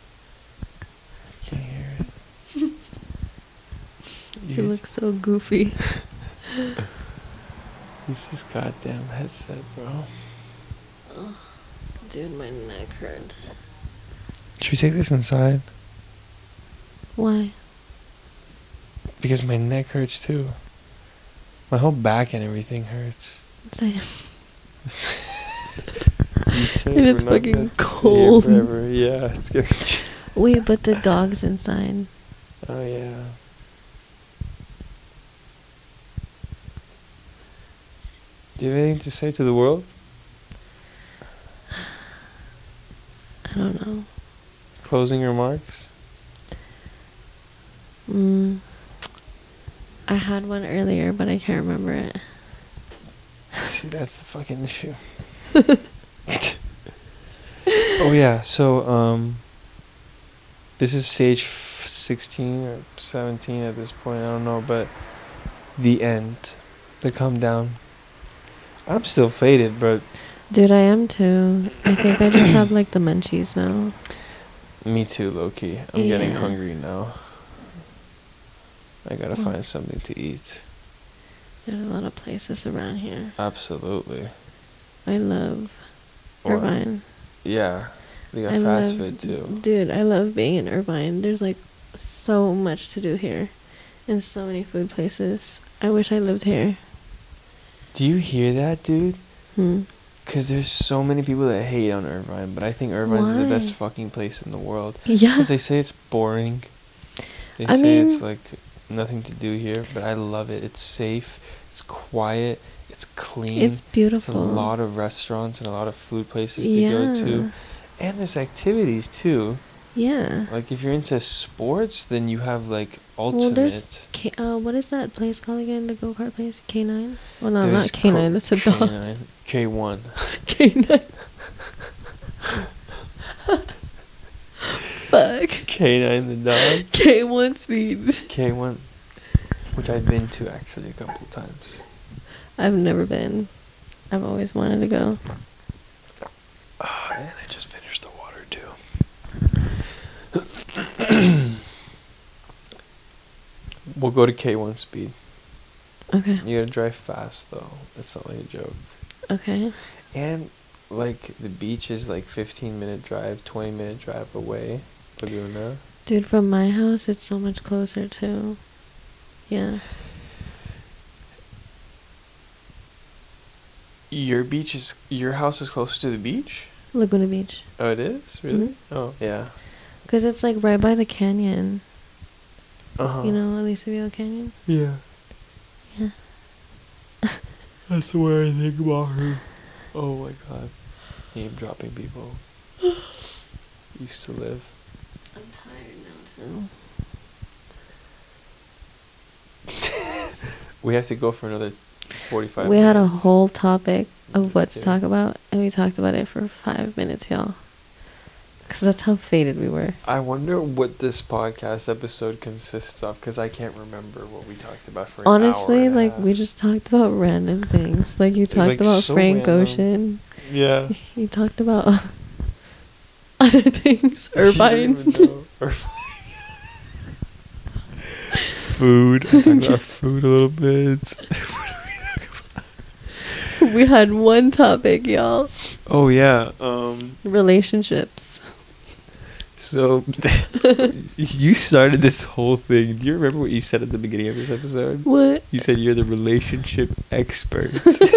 I can't hear it.
You look so goofy.
Use this goddamn headset, bro.
Ugh. Dude, my neck hurts.
Should we take this inside?
Why?
Because my neck hurts too. My whole back and everything hurts.
Same.
These chairs
And it's
were not
fucking
meant to stay here
cold.
Forever. Yeah, it's getting.
Wait, but the dog's inside.
Oh yeah. Do you have anything to say to the world?
I don't know.
Closing remarks?
I had one earlier, but I can't remember it.
See, that's the fucking issue. Oh yeah, so this is stage 16 or 17 at this point, I don't know, but the end, the come down. I'm still faded, but
Dude, I am too. I think I just have like the munchies now.
me too, low-key. I'm getting
Yeah.
hungry now. I gotta
Well.
find something to eat.
There's a lot of places around here.
Absolutely.
I love
Or-
Irvine.
Yeah, they got
I
fast
love,
food too.
Dude, I love being in Irvine. There's like so much to do here, and so many food places. I wish I lived here.
Do you hear that, dude?
Hmm.
Because there's so many people that hate on Irvine, but I think Irvine's the best
Why?
fucking place in the world.
Yeah.
Because they say it's boring. They
I
say it's
mean-
like nothing to do here, but I love it. It's safe, it's quiet, it's clean.
It's beautiful.
There's a lot of restaurants and a lot of food places to go to. And there's activities too.
Yeah.
Like if you're into sports, then you have like Ultimate.
Well, there's what is that place called again? The go-kart place? K9? Well, no,
There's
not K9. That's a dog.
K9, K1.
K9. fuck?
K9 the dog.
K1 speed.
K1, which I've been to actually a couple times.
I've never been. I've always wanted to go.
Oh, and I just finished the water too. We'll go to K1 speed.
Okay.
You gotta drive fast though. It's not like a joke.
Okay.
And like the beach is like 15-minute drive, 20-minute drive away. Laguna.
Dude, from my house, it's so much closer too. Yeah.
Your house is closer to the beach?
Laguna Beach.
Oh, it is? Really?
Mhm.
Oh, yeah.
Because it's like right by the canyon.
Uh-huh.
You know, Aliso Canyon?
Yeah.
Yeah.
That's where I think about her. Oh my god. Name dropping people. Used to live.
I'm tired now too.
We have to go for another 45
We
minutes.
had a whole topic of what to
Dude.
talk about, and we talked about it for 5 minutes, y'all. Because that's how faded we were.
I wonder what this podcast episode consists of, because I can't remember what we talked about for an
Honestly,
hour and a
like,
half.
we just talked about random things. Like, you talked
Like,
about
so
Frank
random.
Ocean.
Yeah.
You talked about other things.
You don't
Irvine.
even know. Irvine. Food. I talked about food a little bit.
We had one topic, y'all.
Oh yeah.
Relationships.
So you started this whole thing. Do you remember what you said at the beginning of this episode?
What?
You said you're the relationship expert.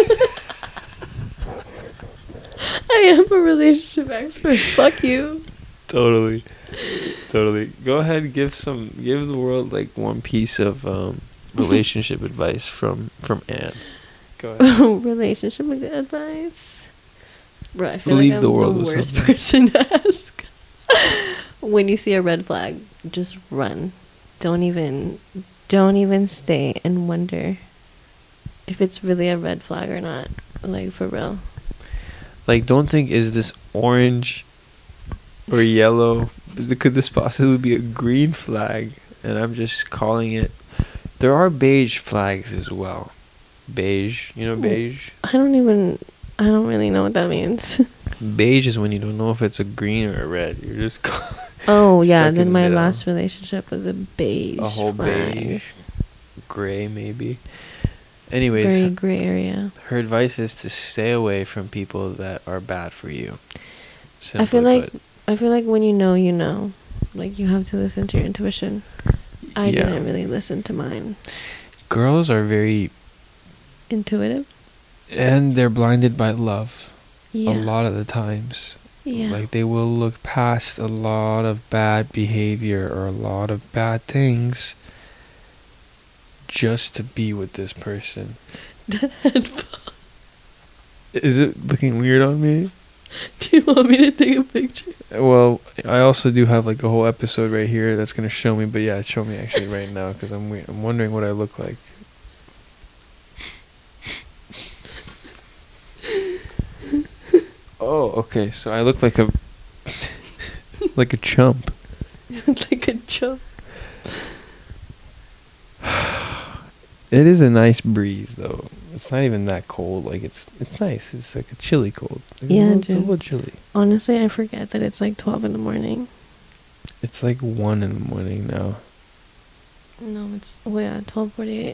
I am a relationship expert. Fuck you.
Totally. Go ahead and give the world like one piece of relationship advice from Anne. Go ahead.
Relationship advice. Bro, I feel
Leave
like
the
I'm
world
the
with
worst
something.
person to ask. When you see a red flag, just run. Don't even stay and wonder if it's really a red flag or not. Like, for real.
Like, don't think, is this orange or yellow? Could this possibly be a green flag? And I'm just calling it. There are beige flags as well. Beige, you know beige?
I don't really know what that means.
Beige is when you don't know if it's a green or a red. You're just
Oh, yeah.
stuck in
Then
the
my
middle.
last relationship was a beige
A whole
flag.
beige, gray maybe. Anyways,
Very gray area.
her advice is to stay away from people that are bad for you.
I feel
Simply
like
put.
when you know. Like, you have to listen to your intuition. I
Yeah.
didn't really listen to mine.
Girls are very,
Intuitive?
and they're blinded by love.
Yeah.
A lot of the times.
Yeah.
Like, they will look past a lot of bad behavior or a lot of bad things just to be with this person. Is it looking weird on me?
Do you want me to take a picture?
Well, I also do have like a whole episode right here that's gonna show me. But yeah, show me actually right now because I'm wondering what I look like. Oh, okay. So I look like a like a chump.
Like a chump.
It is a nice breeze though. It's not even that cold. Like it's nice. It's like a chilly cold. Like,
Yeah,
it's a
dude.
little chilly.
Honestly, I forget that it's like 12 in the morning.
It's like 1 in the morning now.
No, it's, oh yeah, 12:48.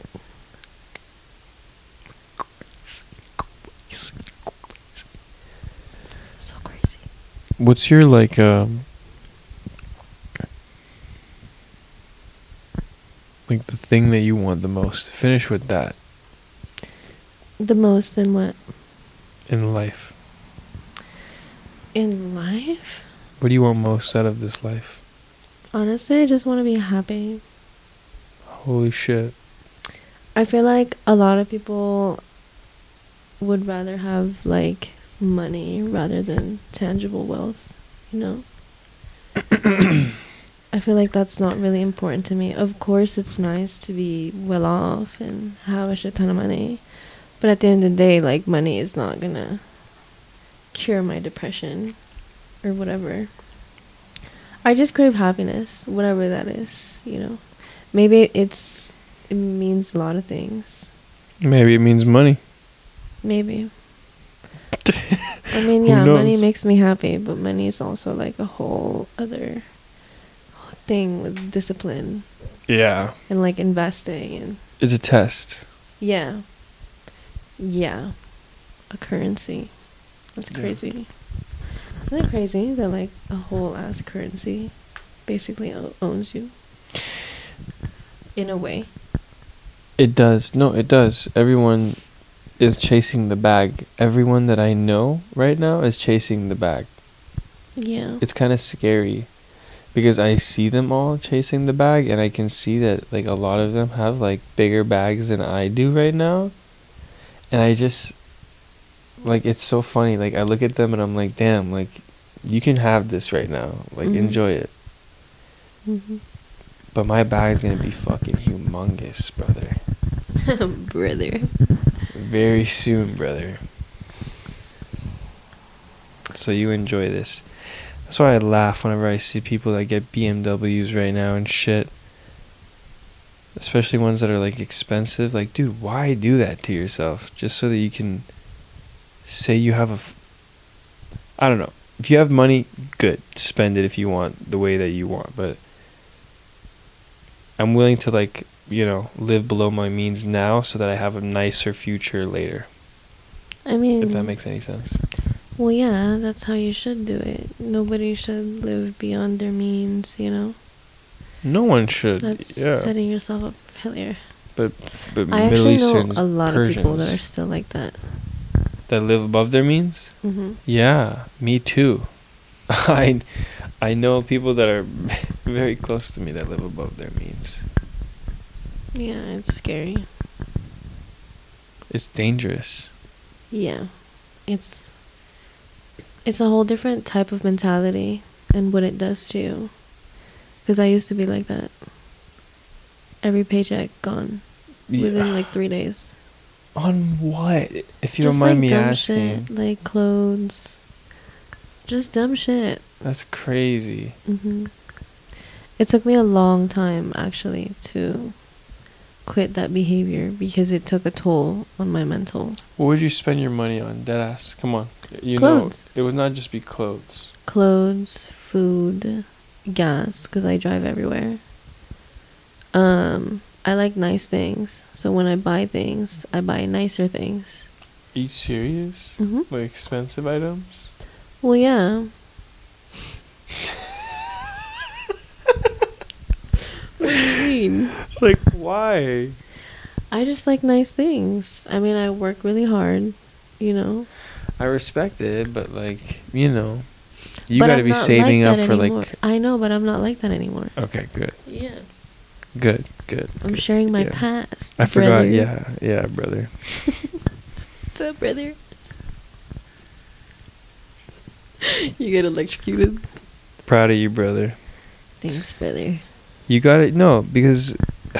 So crazy.
What's your like the thing that you want the most? Finish with that
The most in what?
in life.
In life?
What do you want most out of this life?
Honestly, I just want to be happy.
Holy shit.
I feel like a lot of people would rather have like money rather than tangible wealth, you know? I feel like that's not really important to me. Of course, it's nice to be well off and have a shit ton of money. But at the end of the day, like, money is not gonna cure my depression or whatever. I just crave happiness, whatever that is, you know. Maybe it means a lot of things.
Maybe it means money.
Maybe. I mean,
Who
yeah, money
knows?
makes me happy, but money is also like a whole other thing with discipline
Yeah.
and like investing and
It's a test.
yeah. Yeah. A currency. That's
Yeah.
crazy. Isn't it crazy that like a whole ass currency basically owns you? In a way.
It does. No, it does. Everyone is chasing the bag. Everyone that I know right now is chasing the bag.
Yeah.
It's kind of scary because I see them all chasing the bag, and I can see that like a lot of them have like bigger bags than I do right now. And I just like, it's so funny. Like I look at them and I'm like, damn, like you can have this right now. Like
Mhm.
enjoy it.
Mm-hmm.
But my bag's gonna be fucking humongous, brother.
Brother.
Very soon, brother. So you enjoy this. That's why I laugh whenever I see people that get BMWs right now and shit. Especially ones that are like expensive. Like, dude, why do that to yourself? Just so that you can say you have I don't know. If you have money, good. Spend it if you want, the way that you want. But I'm willing to like, you know, live below my means now so that I have a nicer future later.
I mean,
If that makes any sense.
well, yeah, that's how you should do it. Nobody should live beyond their means, you know?
No one should.
That's
Yeah.
setting yourself up for failure.
But
I
Middle
actually know
Easterns,
a lot of people that are
Persians
still like that.
that live above their means.
Mm-hmm.
Yeah, me too. I know people that are very close to me that live above their means.
Yeah, it's scary.
It's dangerous.
Yeah. It's a whole different type of mentality and what it does to you. Because I used to be like that. Every paycheck gone within like 3 days.
On what? If you
Just
don't mind
like
me
dumb
asking.
shit, like clothes. Just dumb shit.
That's crazy.
Mm-hmm. It took me a long time, actually, to quit that behavior because it took a toll on my mental.
What would you spend your money on? Deadass. Come on. You
Clothes.
know, it would not just be clothes.
Clothes, food, gas, because I drive everywhere. I like nice things, so when I buy things, I buy nicer things.
Are you serious?
Mm-hmm.
Like expensive items?
Well, yeah. What do you mean?
Like, why?
I just like nice things. I mean, I work really hard, you know.
I respect it, but like, you know, you
But
gotta
I'm
be
not
saving
like
up
that
for
anymore.
like.
I know, but I'm not like that anymore.
Okay, good,
Yeah.
good.
I'm sharing my
yeah.
past.
I forgot.
brother.
Yeah, brother.
What's up, brother? You get electrocuted.
Proud of you, brother.
Thanks, brother.
You got it. No, because,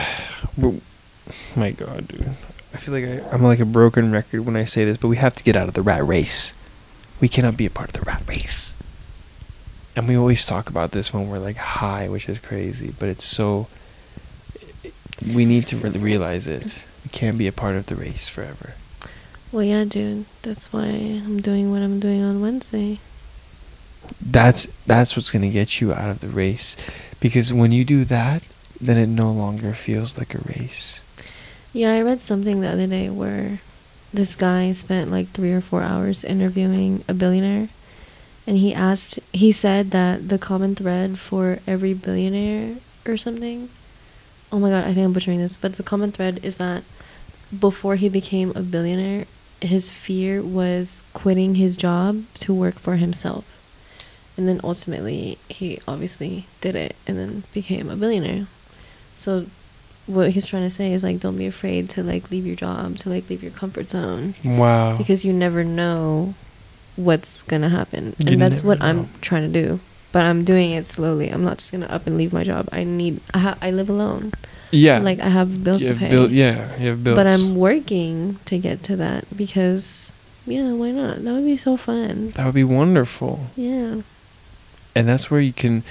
my God, dude. I feel like I'm like a broken record when I say this, but we have to get out of the rat race. We cannot be a part of the rat race. And we always talk about this when we're like high, which is crazy, but it's so. We need to really realize it. We can't be a part of the race forever.
Well, yeah, dude. That's why I'm doing what I'm doing on Wednesday.
That's what's gonna get you out of the race, because when you do that, then it no longer feels like a race.
Yeah, I read something the other day where this guy spent like 3 or 4 hours interviewing a billionaire, and he said that the common thread for every billionaire or something, oh my God, I think I'm butchering this, but the common thread is that before he became a billionaire, his fear was quitting his job to work for himself. And then ultimately, he obviously did it and then became a billionaire. So what he's trying to say is, like, don't be afraid to, like, leave your job, to, like, leave your comfort zone.
Wow.
Because you never know what's going to happen.
You
And that's what
never know.
I'm trying to do. But I'm doing it slowly. I'm not just going to up and leave my job. I live alone.
Yeah.
Like, I have bills
you
to
have
pay.
you have bills.
But I'm working to get to that because, yeah, why not? That would be so fun.
That would be wonderful.
Yeah.
And that's where you can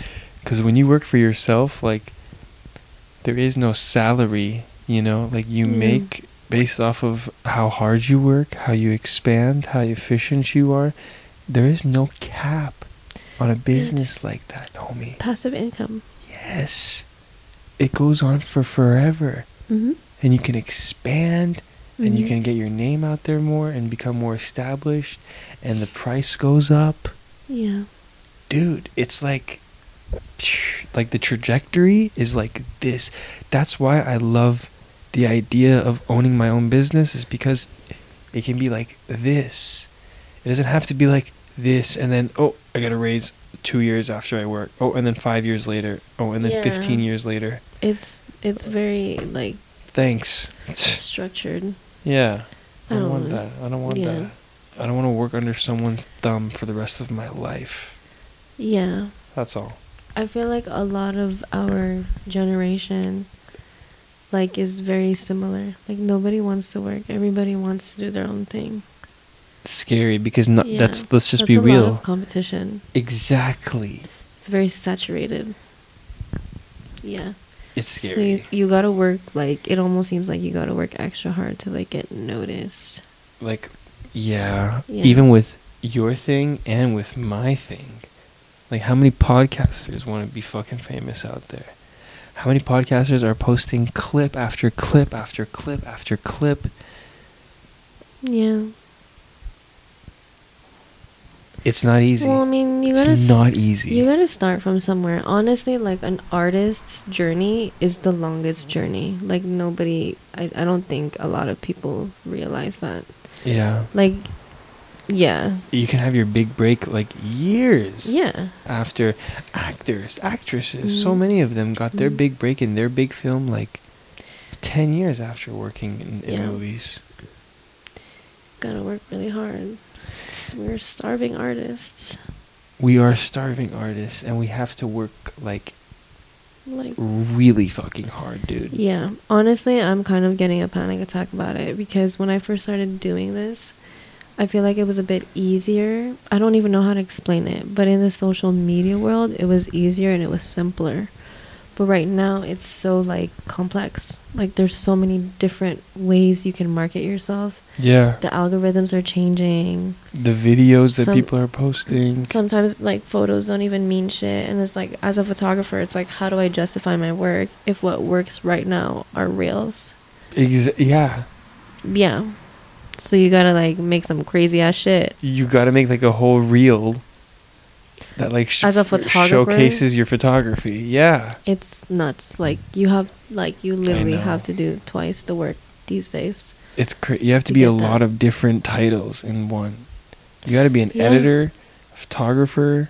Because when you work for yourself, like, there is no salary, you know? Like, you make based off of how hard you work, how you expand, how efficient you are. There is no cap on a business like that, homie.
Passive income.
Yes. It goes on for forever.
Mm-hmm.
And you can expand, and you
Mhm.
can get your name out there more and become more established, and the price goes up.
Yeah.
Dude, it's like the trajectory is like this. That's why I love the idea of owning my own business, is because it can be like this. It doesn't have to be like this and then, oh, I got a raise 2 years after I work. Oh, and then 5 years later. Oh, and then
Yeah.
15 years later.
It's very like
Thanks.
structured.
Yeah. I
I
don't
don't
want
want-
that. I don't want
yeah.
that. I don't want to work under someone's thumb for the rest of my life.
Yeah.
That's all.
I feel like a lot of our generation like is very similar. Like nobody wants to work. Everybody wants to do their own thing.
It's scary because no,
Yeah.
let's just
That's
be
a
real.
lot of competition.
Exactly.
It's very saturated. Yeah.
It's
So
scary.
you gotta work, like, it almost seems like you gotta work extra hard to, like, get noticed.
Like, yeah.
Yeah.
Even with your thing and with my thing. Like, how many podcasters want to be fucking famous out there? How many podcasters are posting clip after clip after clip after clip?
Yeah.
It's not easy.
Well, I mean, you gotta
It's not easy.
you gotta start from somewhere. Honestly, like, an artist's journey is the longest journey. Like, I don't think a lot of people realize that.
Yeah.
Like, yeah.
You can have your big break like years
Yeah.
after. Actors, actresses, so
Mhm.
many of them got their
Mhm.
big break in their big film like 10 years after working in
Yeah.
movies.
Gotta work really hard. We're starving artists.
We are starving artists and we have to work like
Like,
really fucking hard, dude.
yeah. Honestly, I'm kind of getting a panic attack about it because when I first started doing this, I feel like it was a bit easier. I don't even know how to explain it, but in the social media world, it was easier and it was simpler. But right now, it's so, like, complex. Like, there's so many different ways you can market yourself.
Yeah.
The algorithms are changing.
The videos that
Some-
people are posting.
Sometimes, like, photos don't even mean shit. And it's like, as a photographer, it's like, how do I justify my work if what works right now are reels?
Yeah.
Yeah. So you gotta, like, make some crazy ass shit.
You got to make like a whole reel that like
As a photographer?
showcases your photography. Yeah.
It's nuts. Like, you literally
know.
have to do twice the work these days.
It's you have to
To
be a
get that.
lot of different titles in one. You got to be an
Yeah.
editor, photographer.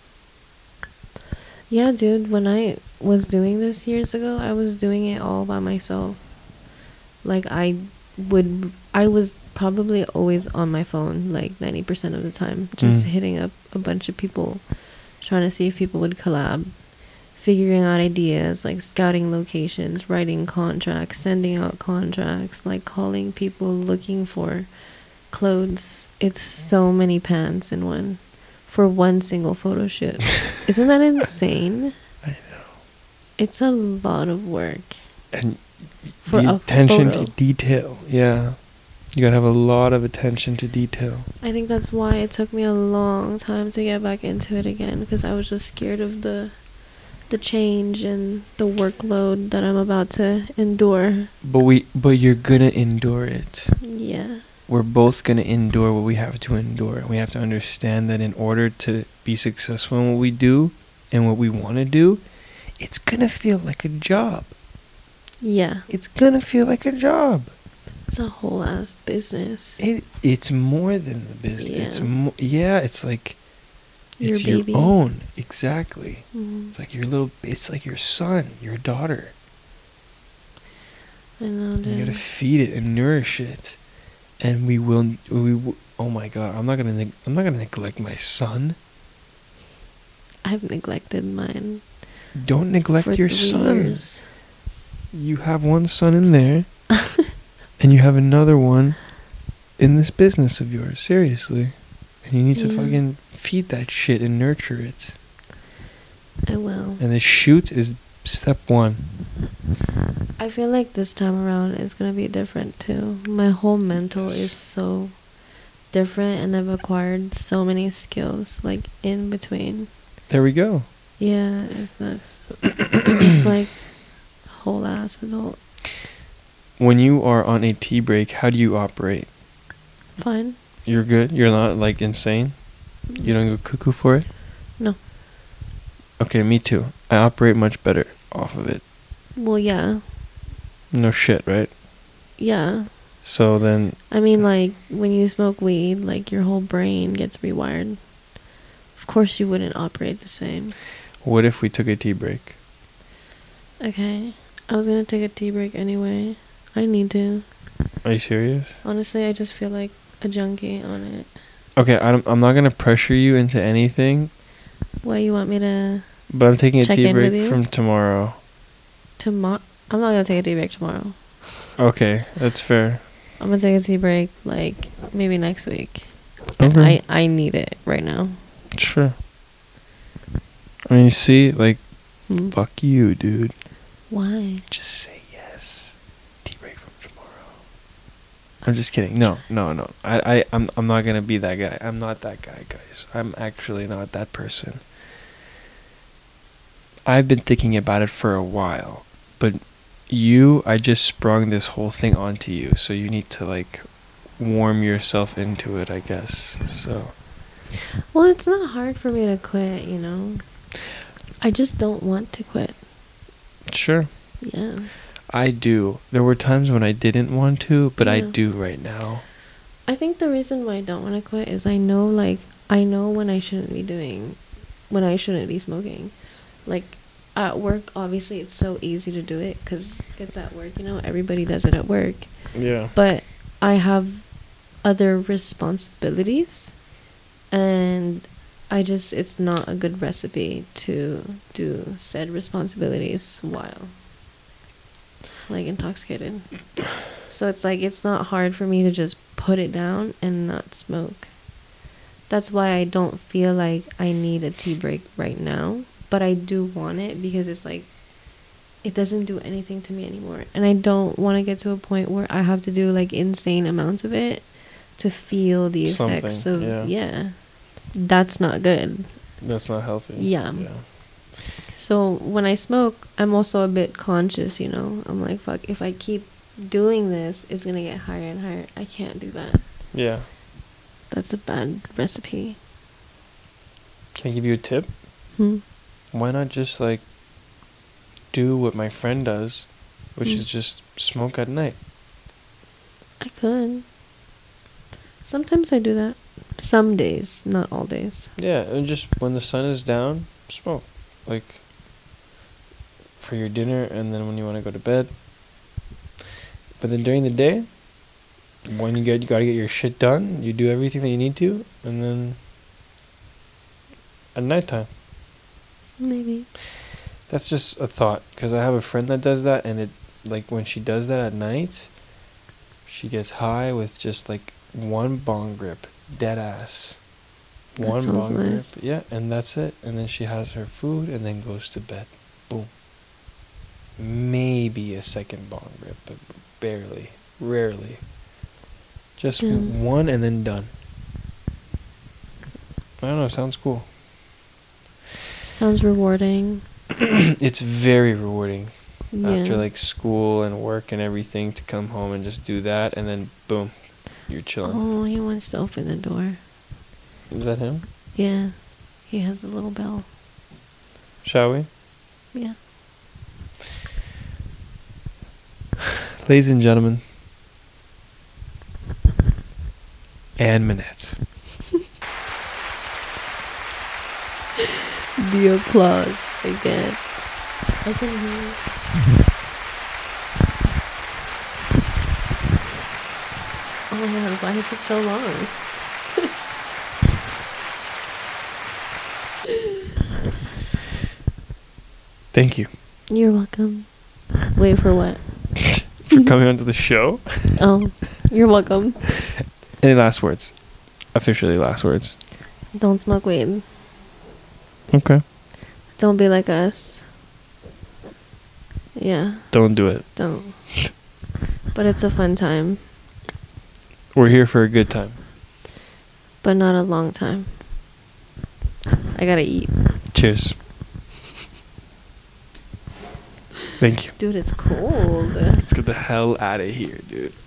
Yeah, dude, when I was doing this years ago, I was doing it all by myself. Like, I was probably always on my phone, like, 90% of the time, just
Mm.
hitting up a bunch of people, trying to see if people would collab, figuring out ideas, like scouting locations, writing contracts, sending out contracts, like calling people looking for clothes. It's so many pants in one for one single photo shoot. Isn't that insane?
I know.
It's a lot of work.
And
For
the
a
attention
photo.
to detail. Yeah. You got to have a lot of attention to detail.
I think that's why it took me a long time to get back into it again, because I was just scared of the change and the workload that I'm about to endure.
But you're going to endure it.
Yeah.
We're both going to endure what we have to endure. We have to understand that in order to be successful in what we do and what we want to do, it's going to feel like a job.
Yeah.
It's going to feel like a job.
It's a whole ass business.
It's more than the business.
Yeah.
It's like
Your
it's your
baby.
own. Exactly.
Mhm.
It's like your son, your daughter.
I know, dude.
You got to feed it and nourish it. And oh my god, I'm not going to neglect my son.
I've neglected mine.
Don't neglect
for
your
3
son.
years.
You have one son in there. And you have another one in this business of yours, seriously. And you need to
Yeah.
fucking feed that shit and nurture it.
I will.
And the shoot is step one.
I feel like this time around is gonna be different too. My whole mental is so different, and I've acquired so many skills like in between.
There we go.
Yeah, it's nuts. It's like a whole ass adult.
When you are on a tea break, how do you operate?
Fine.
You're good? You're not like insane? You don't go cuckoo for it?
No.
Okay, me too. I operate much better off of it.
Well, yeah.
No shit, right?
Yeah.
So then...
I mean, like, when you smoke weed, like, your whole brain gets rewired. Of course you wouldn't operate the same.
What if we took a tea break?
Okay. I was gonna take a tea break anyway. I need to.
Are you serious?
Honestly, I just feel like a junkie on it.
Okay, I'm not going to pressure you into anything.
Why, you want me to...
But I'm taking a
check
tea
in with
break
you?
from tomorrow.
Tomorrow? I'm not gonna take a tea break tomorrow.
Okay, that's fair.
I'm gonna take a tea break, like, maybe next week.
Okay.
I need it right now.
Sure. I mean, see, like,
Hmm.
fuck you, dude.
Why?
Just say yes. Tea break from tomorrow. I'm just kidding. No. I'm not gonna be that guy. I'm not that guy, guys. I'm actually not that person. I've been thinking about it for a while, but I just sprung this whole thing onto you, so you need to like warm yourself into it, I guess. So.
Well, it's not hard for me to quit, you know? I just don't want to quit.
Sure.
Yeah.
I do. There were times when I didn't want to, but I
Yeah.
do right now.
I think the reason why I don't want to quit is I know when I shouldn't be smoking. Like, at work, obviously, it's so easy to do it because it's at work, you know? Everybody does it at work.
Yeah.
But I have other responsibilities, and it's not a good recipe to do said responsibilities while, like, intoxicated. So it's like, it's not hard for me to just put it down and not smoke. That's why I don't feel like I need a tea break right now, but I do want it because it's like, it doesn't do anything to me anymore. And I don't want to get to a point where I have to do like insane amounts of it to feel the effects of, yeah. That's not good.
That's not healthy.
Yeah. So when I smoke, I'm also a bit conscious, you know? I'm like, fuck, if I keep doing this, it's going to get higher and higher. I can't do that.
Yeah.
That's a bad recipe.
Can I give you a tip? Why not just like do what my friend does, which is just smoke at night?
I could. Sometimes I do that. Some days, not all days.
Yeah, and just when the sun is down, smoke. Like for your dinner and then when you want to go to bed. But then during the day, when you gotta get your shit done, you do everything that you need to, and then at nighttime.
Maybe.
That's just a thought, because I have a friend that does that, and it, like, when she does that at night, she gets high with just, like, one bong grip, dead ass. One
sounds
bong
nice.
grip, yeah, and that's it. And then she has her food, and then goes to bed. Boom. Maybe a second bong grip, but barely, rarely. Just one and then done. I don't know, sounds cool.
Sounds rewarding.
It's very rewarding.
Yeah.
After like school and work and everything, to come home and just do that, and then boom, you're chilling.
Oh, he wants to open the door.
Is that him?
Yeah. He has a little bell.
Shall we?
Yeah.
Ladies and gentlemen, Anne Minette.
The applause again. I can hear it. Oh my god, why is it so long?
Thank you
You're welcome. Wait, for what?
for coming onto the show.
Oh, you're welcome.
Any last words? Officially last words.
Don't smoke weed.
Okay.
Don't be like us. Yeah.
Don't do it.
Don't. But it's a fun time.
We're here for a good time.
But not a long time. I gotta eat.
Cheers. Thank you.
Dude, it's cold.
Let's get the hell out of here, dude.